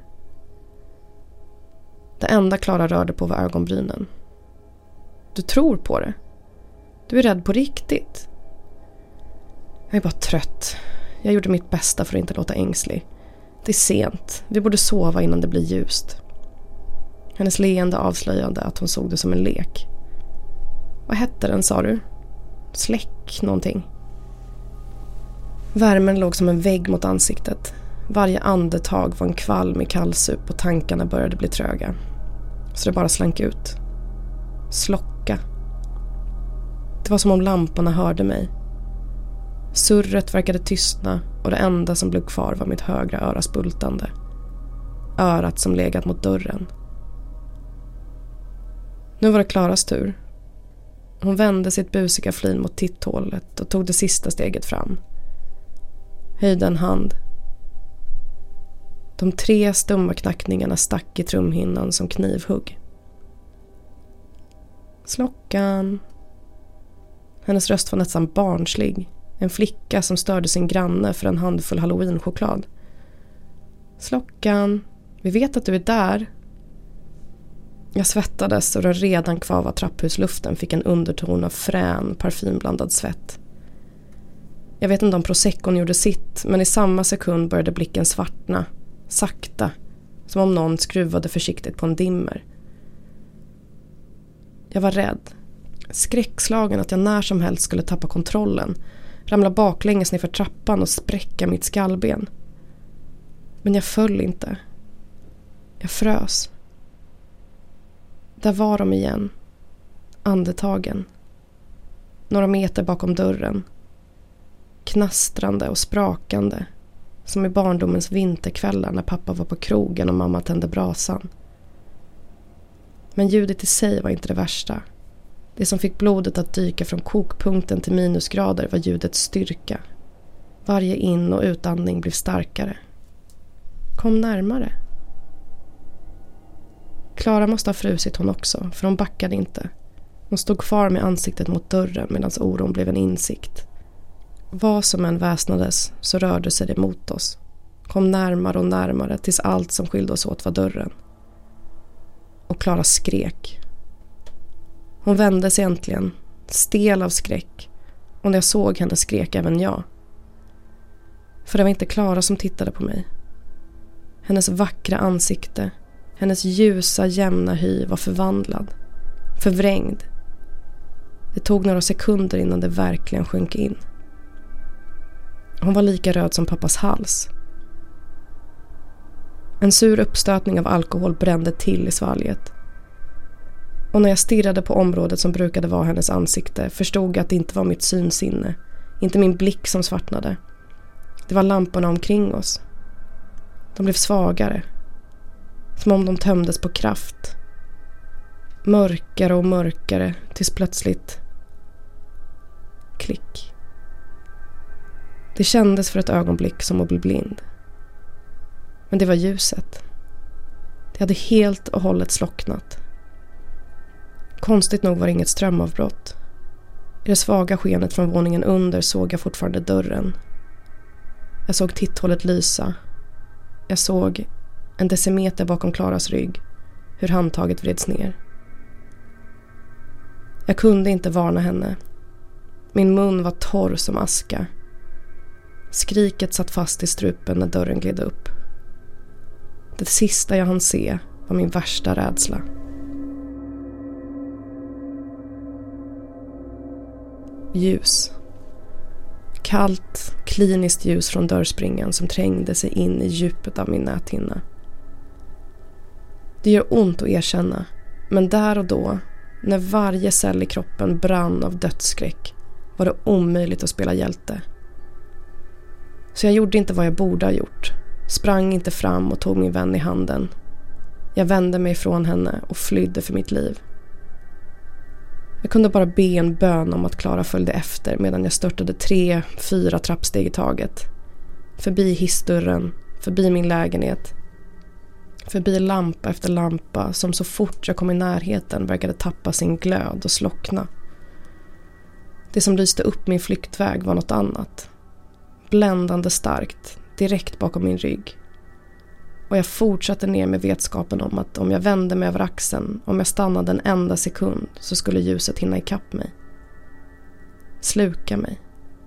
Det enda Klara rörde på var ögonbrynen. Du tror på det? Du är rädd på riktigt? Jag är bara trött. Jag gjorde mitt bästa för att inte låta ängslig. Det är sent. Vi borde sova innan det blir ljust. Hennes leende avslöjade att hon såg det som en lek. Vad hette den, sa du? Släck någonting. Värmen låg som en vägg mot ansiktet. Varje andetag var en kvalm i kallsup och tankarna började bli tröga. Så det bara slank ut. Slocka. Det var som om lamporna hörde mig. Surret verkade tystna och det enda som blev kvar var mitt högra öras bultande. Örat som legat mot dörren. Nu var det Klaras tur. Hon vände sitt busiga flin mot titthålet och tog det sista steget fram. Höjde en hand. De 3 stumma knackningarna stack i trumhinnan som knivhugg. Slockan. Hennes röst var nästan barnslig. En flicka som störde sin granne för en handfull halloween-choklad. Slockan, vi vet att du är där. Jag svettades och den redan kvava trapphusluften fick en underton av frän, parfymblandad svett. Jag vet inte om Proseccon gjorde sitt, men i samma sekund började blicken svartna, sakta, som om någon skruvade försiktigt på en dimmer. Jag var rädd, skräckslagen att jag när som helst skulle tappa kontrollen, ramla baklänges ner för trappan och spräcka mitt skallben. Men jag föll inte. Jag frös. Där var de igen. Andetagen. Några meter bakom dörren. Knastrande och sprakande. Som i barndomens vinterkvällar när pappa var på krogen och mamma tände brasan. Men ljudet i sig var inte det värsta. Det som fick blodet att dyka från kokpunkten till minusgrader var ljudets styrka. Varje in- och utandning blev starkare. Kom närmare. Klara måste ha frusit hon också, för hon backade inte. Hon stod kvar med ansiktet mot dörren medan oron blev en insikt. Vad som än väsnades så rörde sig det mot oss. Kom närmare och närmare tills allt som skilde oss åt var dörren. Och Klara skrek. Hon vände sig äntligen, stel av skräck. Och när jag såg henne skrek även jag. För det var inte Klara som tittade på mig. Hennes vackra ansikte, hennes ljusa jämna hy var förvandlad, förvrängd. Det tog några sekunder innan det verkligen sjönk in. Hon var lika röd som pappas hals. En sur uppstötning av alkohol brände till i svalget. Och när jag stirrade på området som brukade vara hennes ansikte förstod jag att det inte var mitt synsinne, inte min blick som svartnade. Det var lamporna omkring oss. De blev svagare, som om de tömdes på kraft. Mörkare och mörkare tills plötsligt klick. Det kändes för ett ögonblick som att bli blind. Men det var ljuset. Det hade helt och hållet slocknat. Konstigt nog var det inget strömavbrott. I det svaga skenet från våningen under såg jag fortfarande dörren. Jag såg titthållet lysa. Jag såg en decimeter bakom Klaras rygg hur handtaget vreds ner. Jag kunde inte varna henne. Min mun var torr som aska. Skriket satt fast i strupen när dörren gled upp. Det sista jag hann se var min värsta rädsla. Ljus. Kallt, kliniskt ljus från dörrspringan som trängde sig in i djupet av min näthinna. Det gör ont att erkänna, men där och då, när varje cell i kroppen brann av dödsskräck, var det omöjligt att spela hjälte. Så jag gjorde inte vad jag borde ha gjort. Sprang inte fram och tog min vän i handen. Jag vände mig ifrån henne och flydde för mitt liv. Jag kunde bara be en bön om att Klara följde efter medan jag störtade 3-4 trappsteg i taget. Förbi hissdörren, förbi min lägenhet. Förbi lampa efter lampa som så fort jag kom i närheten verkade tappa sin glöd och slockna. Det som lyste upp min flyktväg var något annat. Bländande starkt, direkt bakom min rygg. Och jag fortsatte ner med vetskapen om att om jag vände mig över axeln, om jag stannade en enda sekund, så skulle ljuset hinna ikapp mig. Sluka mig.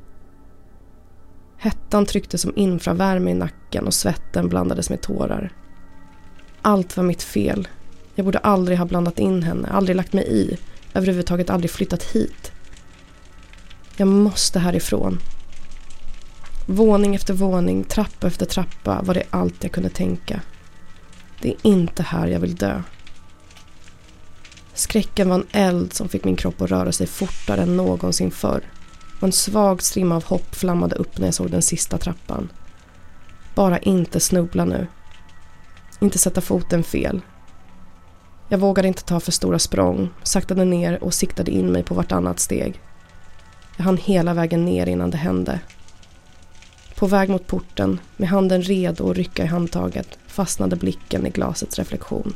Hettan tryckte som infravärme i nacken och svetten blandades med tårar. Allt var mitt fel. Jag borde aldrig ha blandat in henne, aldrig lagt mig i, överhuvudtaget aldrig flyttat hit. Jag måste härifrån. Våning efter våning, trappa efter trappa var det allt jag kunde tänka. Det är inte här jag vill dö. Skräcken var en eld som fick min kropp att röra sig fortare än någonsin förr. Och en svag strimma av hopp flammade upp när jag såg den sista trappan. Bara inte snubbla nu. Inte sätta foten fel. Jag vågade inte ta för stora språng, saktade ner och siktade in mig på vartannat steg. Jag hann hela vägen ner innan det hände. På väg mot porten, med handen redo att rycka i handtaget, fastnade blicken i glasets reflektion.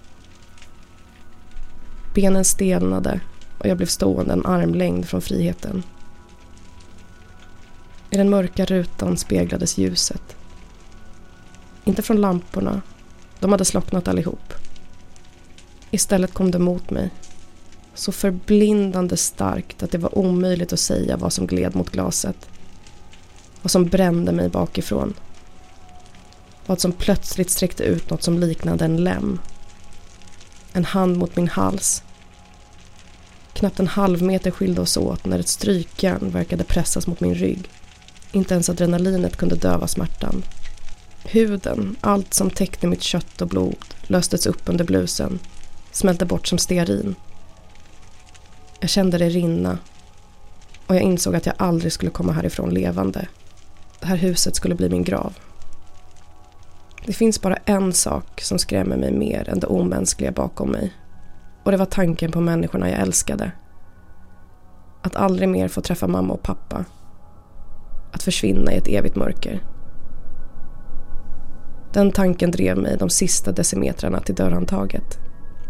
Benen stelnade och jag blev stående en armlängd från friheten. I den mörka rutan speglades ljuset. Inte från lamporna, de hade slocknat allihop. Istället kom det mot mig. Så förblindande starkt att det var omöjligt att säga vad som gled mot glaset. Vad som brände mig bakifrån. Vad som plötsligt sträckte ut något som liknade en lem. En hand mot min hals. Knappt en halv meter skilde oss åt när ett strykjärn verkade pressas mot min rygg. Inte ens adrenalinet kunde döva smärtan. Huden, allt som täckte mitt kött och blod, löstes upp under blusen. Smälte bort som stearin. Jag kände det rinna. Och jag insåg att jag aldrig skulle komma härifrån levande. Det här huset skulle bli min grav. Det finns bara en sak som skrämmer mig mer än det omänskliga bakom mig. Och det var tanken på människorna jag älskade. Att aldrig mer få träffa mamma och pappa. Att försvinna i ett evigt mörker. Den tanken drev mig de sista decimetrarna till dörrhandtaget.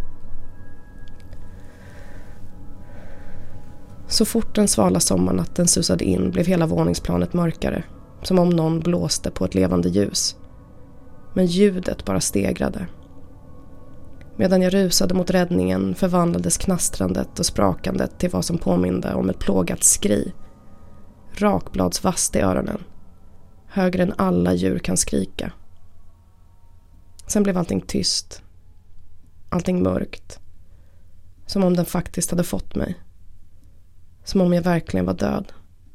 Så fort den svala sommarnatten susade in blev hela våningsplanet mörkare. Som om någon blåste på ett levande ljus. Men ljudet bara stegrade. Medan jag rusade mot räddningen förvandlades knastrandet och sprakandet till vad som påminde om ett plågat skri. Rakbladsvast i öronen. Högre än alla djur kan skrika. Sen blev allting tyst. Allting mörkt. Som om den faktiskt hade fått mig. Som om jag verkligen var död.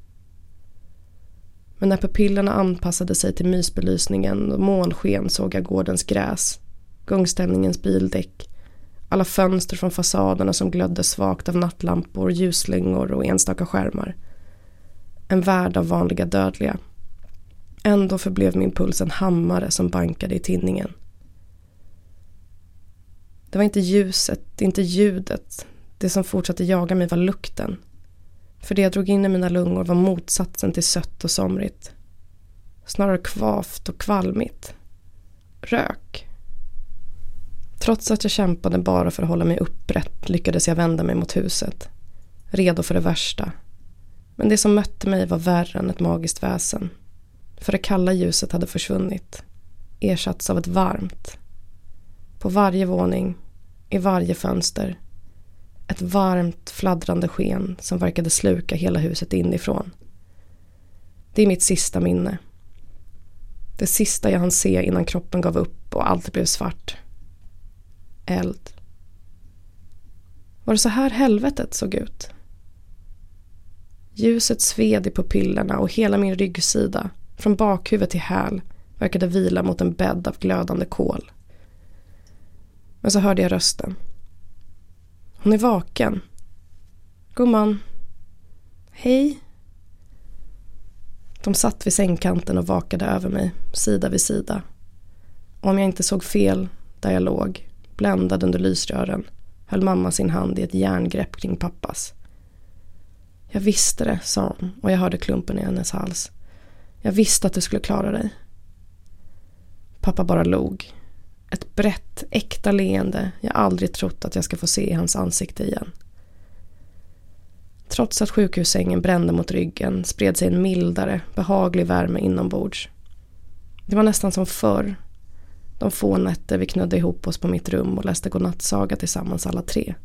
Men när pupillerna anpassade sig till mysbelysningen och månsken såg jag gårdens gräs, gungställningens bildäck, alla fönster från fasaderna som glödde svagt av nattlampor, ljusslingor och enstaka skärmar. En värld av vanliga dödliga. Ändå förblev min puls en hammare som bankade i tinningen. Det var inte ljuset, inte ljudet. Det som fortsatte jaga mig var lukten. För det jag drog in i mina lungor var motsatsen till sött och somrigt. Snarare kvavt och kvalmigt. Rök. Trots att jag kämpade bara för att hålla mig upprätt lyckades jag vända mig mot huset. Redo för det värsta. Men det som mötte mig var värre än ett magiskt väsen. För det kalla ljuset hade försvunnit. Ersatts av ett varmt. På varje våning, i varje fönster. Ett varmt, fladdrande sken som verkade sluka hela huset inifrån. Det är mitt sista minne. Det sista jag hann se innan kroppen gav upp och allt blev svart. Eld. Var det så här helvetet såg ut? Ljuset sved i pupillerna och hela min ryggsida, från bakhuvud till häl, verkade vila mot en bädd av glödande kol. Men så hörde jag rösten. Hon är vaken. Gumman. Hej. De satt vid sängkanten och vakade över mig, sida vid sida. Och om jag inte såg fel där jag låg, bländad under lysrören, höll mamma sin hand i ett järngrepp kring pappas. Jag visste det, sa hon, och jag hörde klumpen i hennes hals. Jag visste att du skulle klara dig. Pappa bara log. Ett brett, äkta leende jag aldrig trott att jag ska få se i hans ansikte igen. Trots att sjukhussängen brände mot ryggen spred sig en mildare, behaglig värme inombords. Det var nästan som förr. De få nätter vi knödde ihop oss på mitt rum och läste godnattsaga tillsammans alla tre.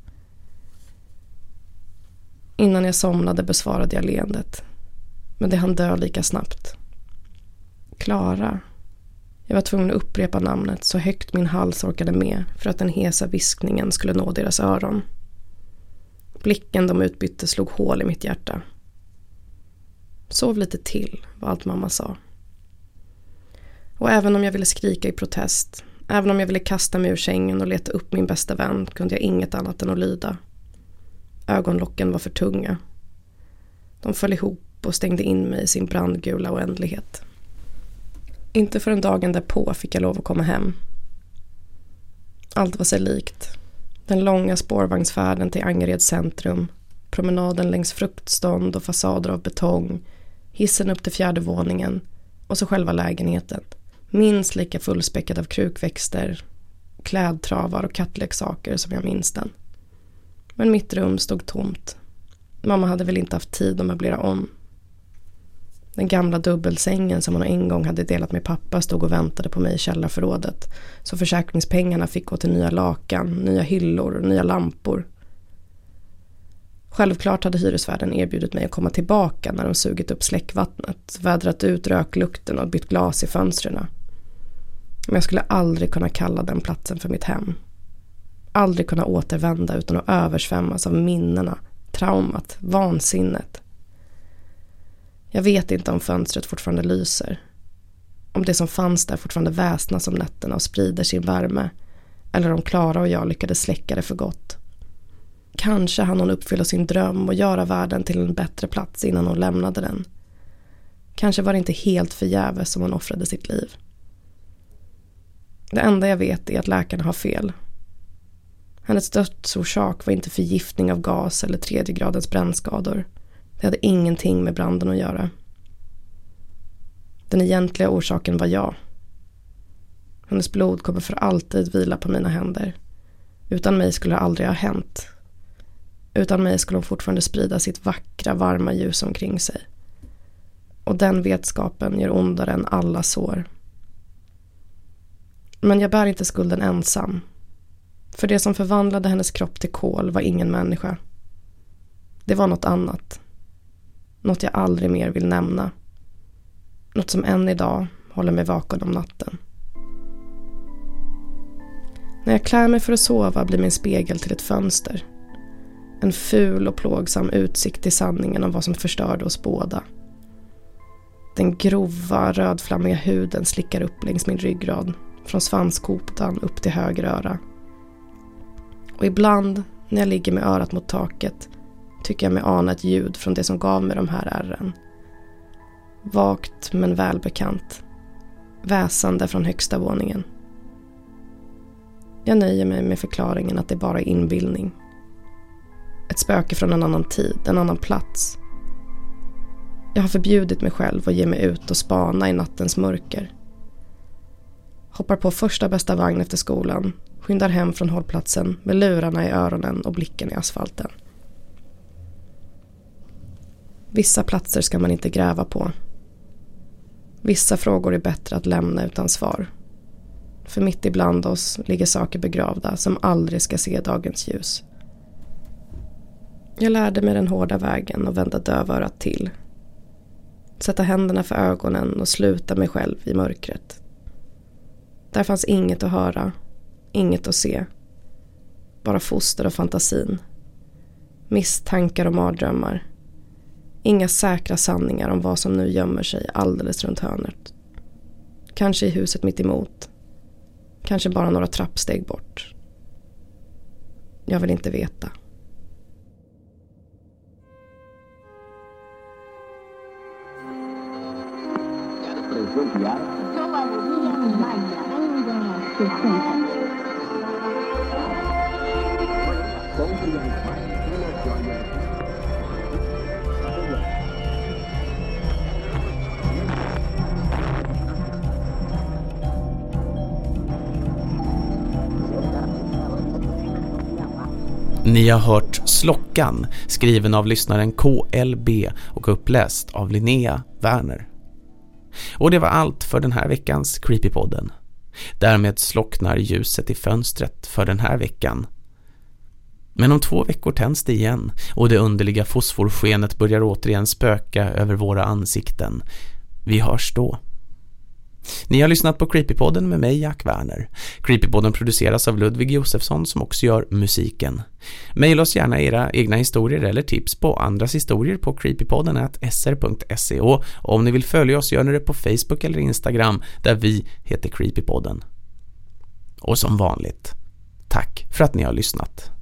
Innan jag somnade besvarade jag leendet. Men det hann dö lika snabbt. Klara. Jag var tvungen att upprepa namnet så högt min hals orkade med för att den hesa viskningen skulle nå deras öron. Blicken de utbytte slog hål i mitt hjärta. Sov lite till, var allt mamma sa. Och även om jag ville skrika i protest, även om jag ville kasta mig ur sängen och leta upp min bästa vän, kunde jag inget annat än att lyda. Ögonlocken var för tunga. De föll ihop och stängde in mig i sin brandgula oändlighet. Inte förrän dagen därpå fick jag lov att komma hem. Allt var sig likt. Den långa spårvagnsfärden till Angereds centrum, promenaden längs fruktstånd och fasader av betong, hissen upp till 4:e våningen och så själva lägenheten. Minst lika fullspäckad av krukväxter, klädtravar och kattleksaker som jag minns den. Men mitt rum stod tomt. Mamma hade väl inte haft tid att möblera om. Den gamla dubbelsängen som hon en gång hade delat med pappa stod och väntade på mig i källarförrådet, så försäkringspengarna fick gå till nya lakan, nya hyllor och nya lampor. Självklart hade hyresvärden erbjudit mig att komma tillbaka när de sugit upp släckvattnet, vädrat ut röklukten och bytt glas i fönstren. Men jag skulle aldrig kunna kalla den platsen för mitt hem. Aldrig kunna återvända utan att översvämmas av minnena, traumat, vansinnet. Jag vet inte om fönstret fortfarande lyser. Om det som fanns där fortfarande väsnas om nätterna och sprider sin värme. Eller om Klara och jag lyckades släcka det för gott. Kanske hann hon uppfylla sin dröm och göra världen till en bättre plats innan hon lämnade den. Kanske var det inte helt förgäves som hon offrade sitt liv. Det enda jag vet är att läkarna har fel. Hennes dödsorsak var inte förgiftning av gas eller 3:e gradens brännskador. Det hade ingenting med branden att göra. Den egentliga orsaken var jag. Hennes blod kommer för alltid vila på mina händer. Utan mig skulle det aldrig ha hänt. Utan mig skulle hon fortfarande sprida sitt vackra, varma ljus omkring sig. Och den vetskapen gör ondare än alla sår. Men jag bär inte skulden ensam. För det som förvandlade hennes kropp till kol var ingen människa. Det var något annat. Något jag aldrig mer vill nämna. Något som än idag håller mig vaken om natten. När jag klär mig för att sova blir min spegel till ett fönster. En ful och plågsam utsikt till sanningen om vad som förstörde oss båda. Den grova, rödflammiga huden slickar upp längs min ryggrad, från svanskotan upp till höger öra. Och ibland, när jag ligger med örat mot taket, tycker jag mig ana ett ljud från det som gav mig de här ärren. Vagt men välbekant. Väsande från högsta våningen. Jag nöjer mig med förklaringen att det bara är inbildning. Ett spöke från en annan tid, en annan plats. Jag har förbjudit mig själv att ge mig ut och spana i nattens mörker. Hoppar på första bästa vagn efter skolan, skyndar hem från hållplatsen med lurarna i öronen och blicken i asfalten. Vissa platser ska man inte gräva på. Vissa frågor är bättre att lämna utan svar. För mitt ibland oss ligger saker begravda som aldrig ska se dagens ljus. Jag lärde mig den hårda vägen och vända dövörat till. Sätta händerna för ögonen och sluta mig själv i mörkret. Där fanns inget att höra, inget att se. Bara foster och fantasin. Misstankar och mardrömmar. Inga säkra sanningar om vad som nu gömmer sig alldeles runt hörnet. Kanske i huset mitt emot. Kanske bara några trappsteg bort. Jag vill inte veta. Ni har hört Slockan, skriven av lyssnaren KLB och uppläst av Linnea Werner. Och det var allt för den här veckans Creepypodden. Därmed slocknar ljuset i fönstret för den här veckan. Men om 2 veckor tänds det igen och det underliga fosforskenet börjar återigen spöka över våra ansikten. Vi hörs då. Ni har lyssnat på Creepypodden med mig, Jack Werner. Creepypodden produceras av Ludvig Josefsson som också gör musiken. Maila oss gärna era egna historier eller tips på andras historier på creepypodden@sr.se, och om ni vill följa oss gör ni det på Facebook eller Instagram där vi heter Creepypodden. Och som vanligt, tack för att ni har lyssnat.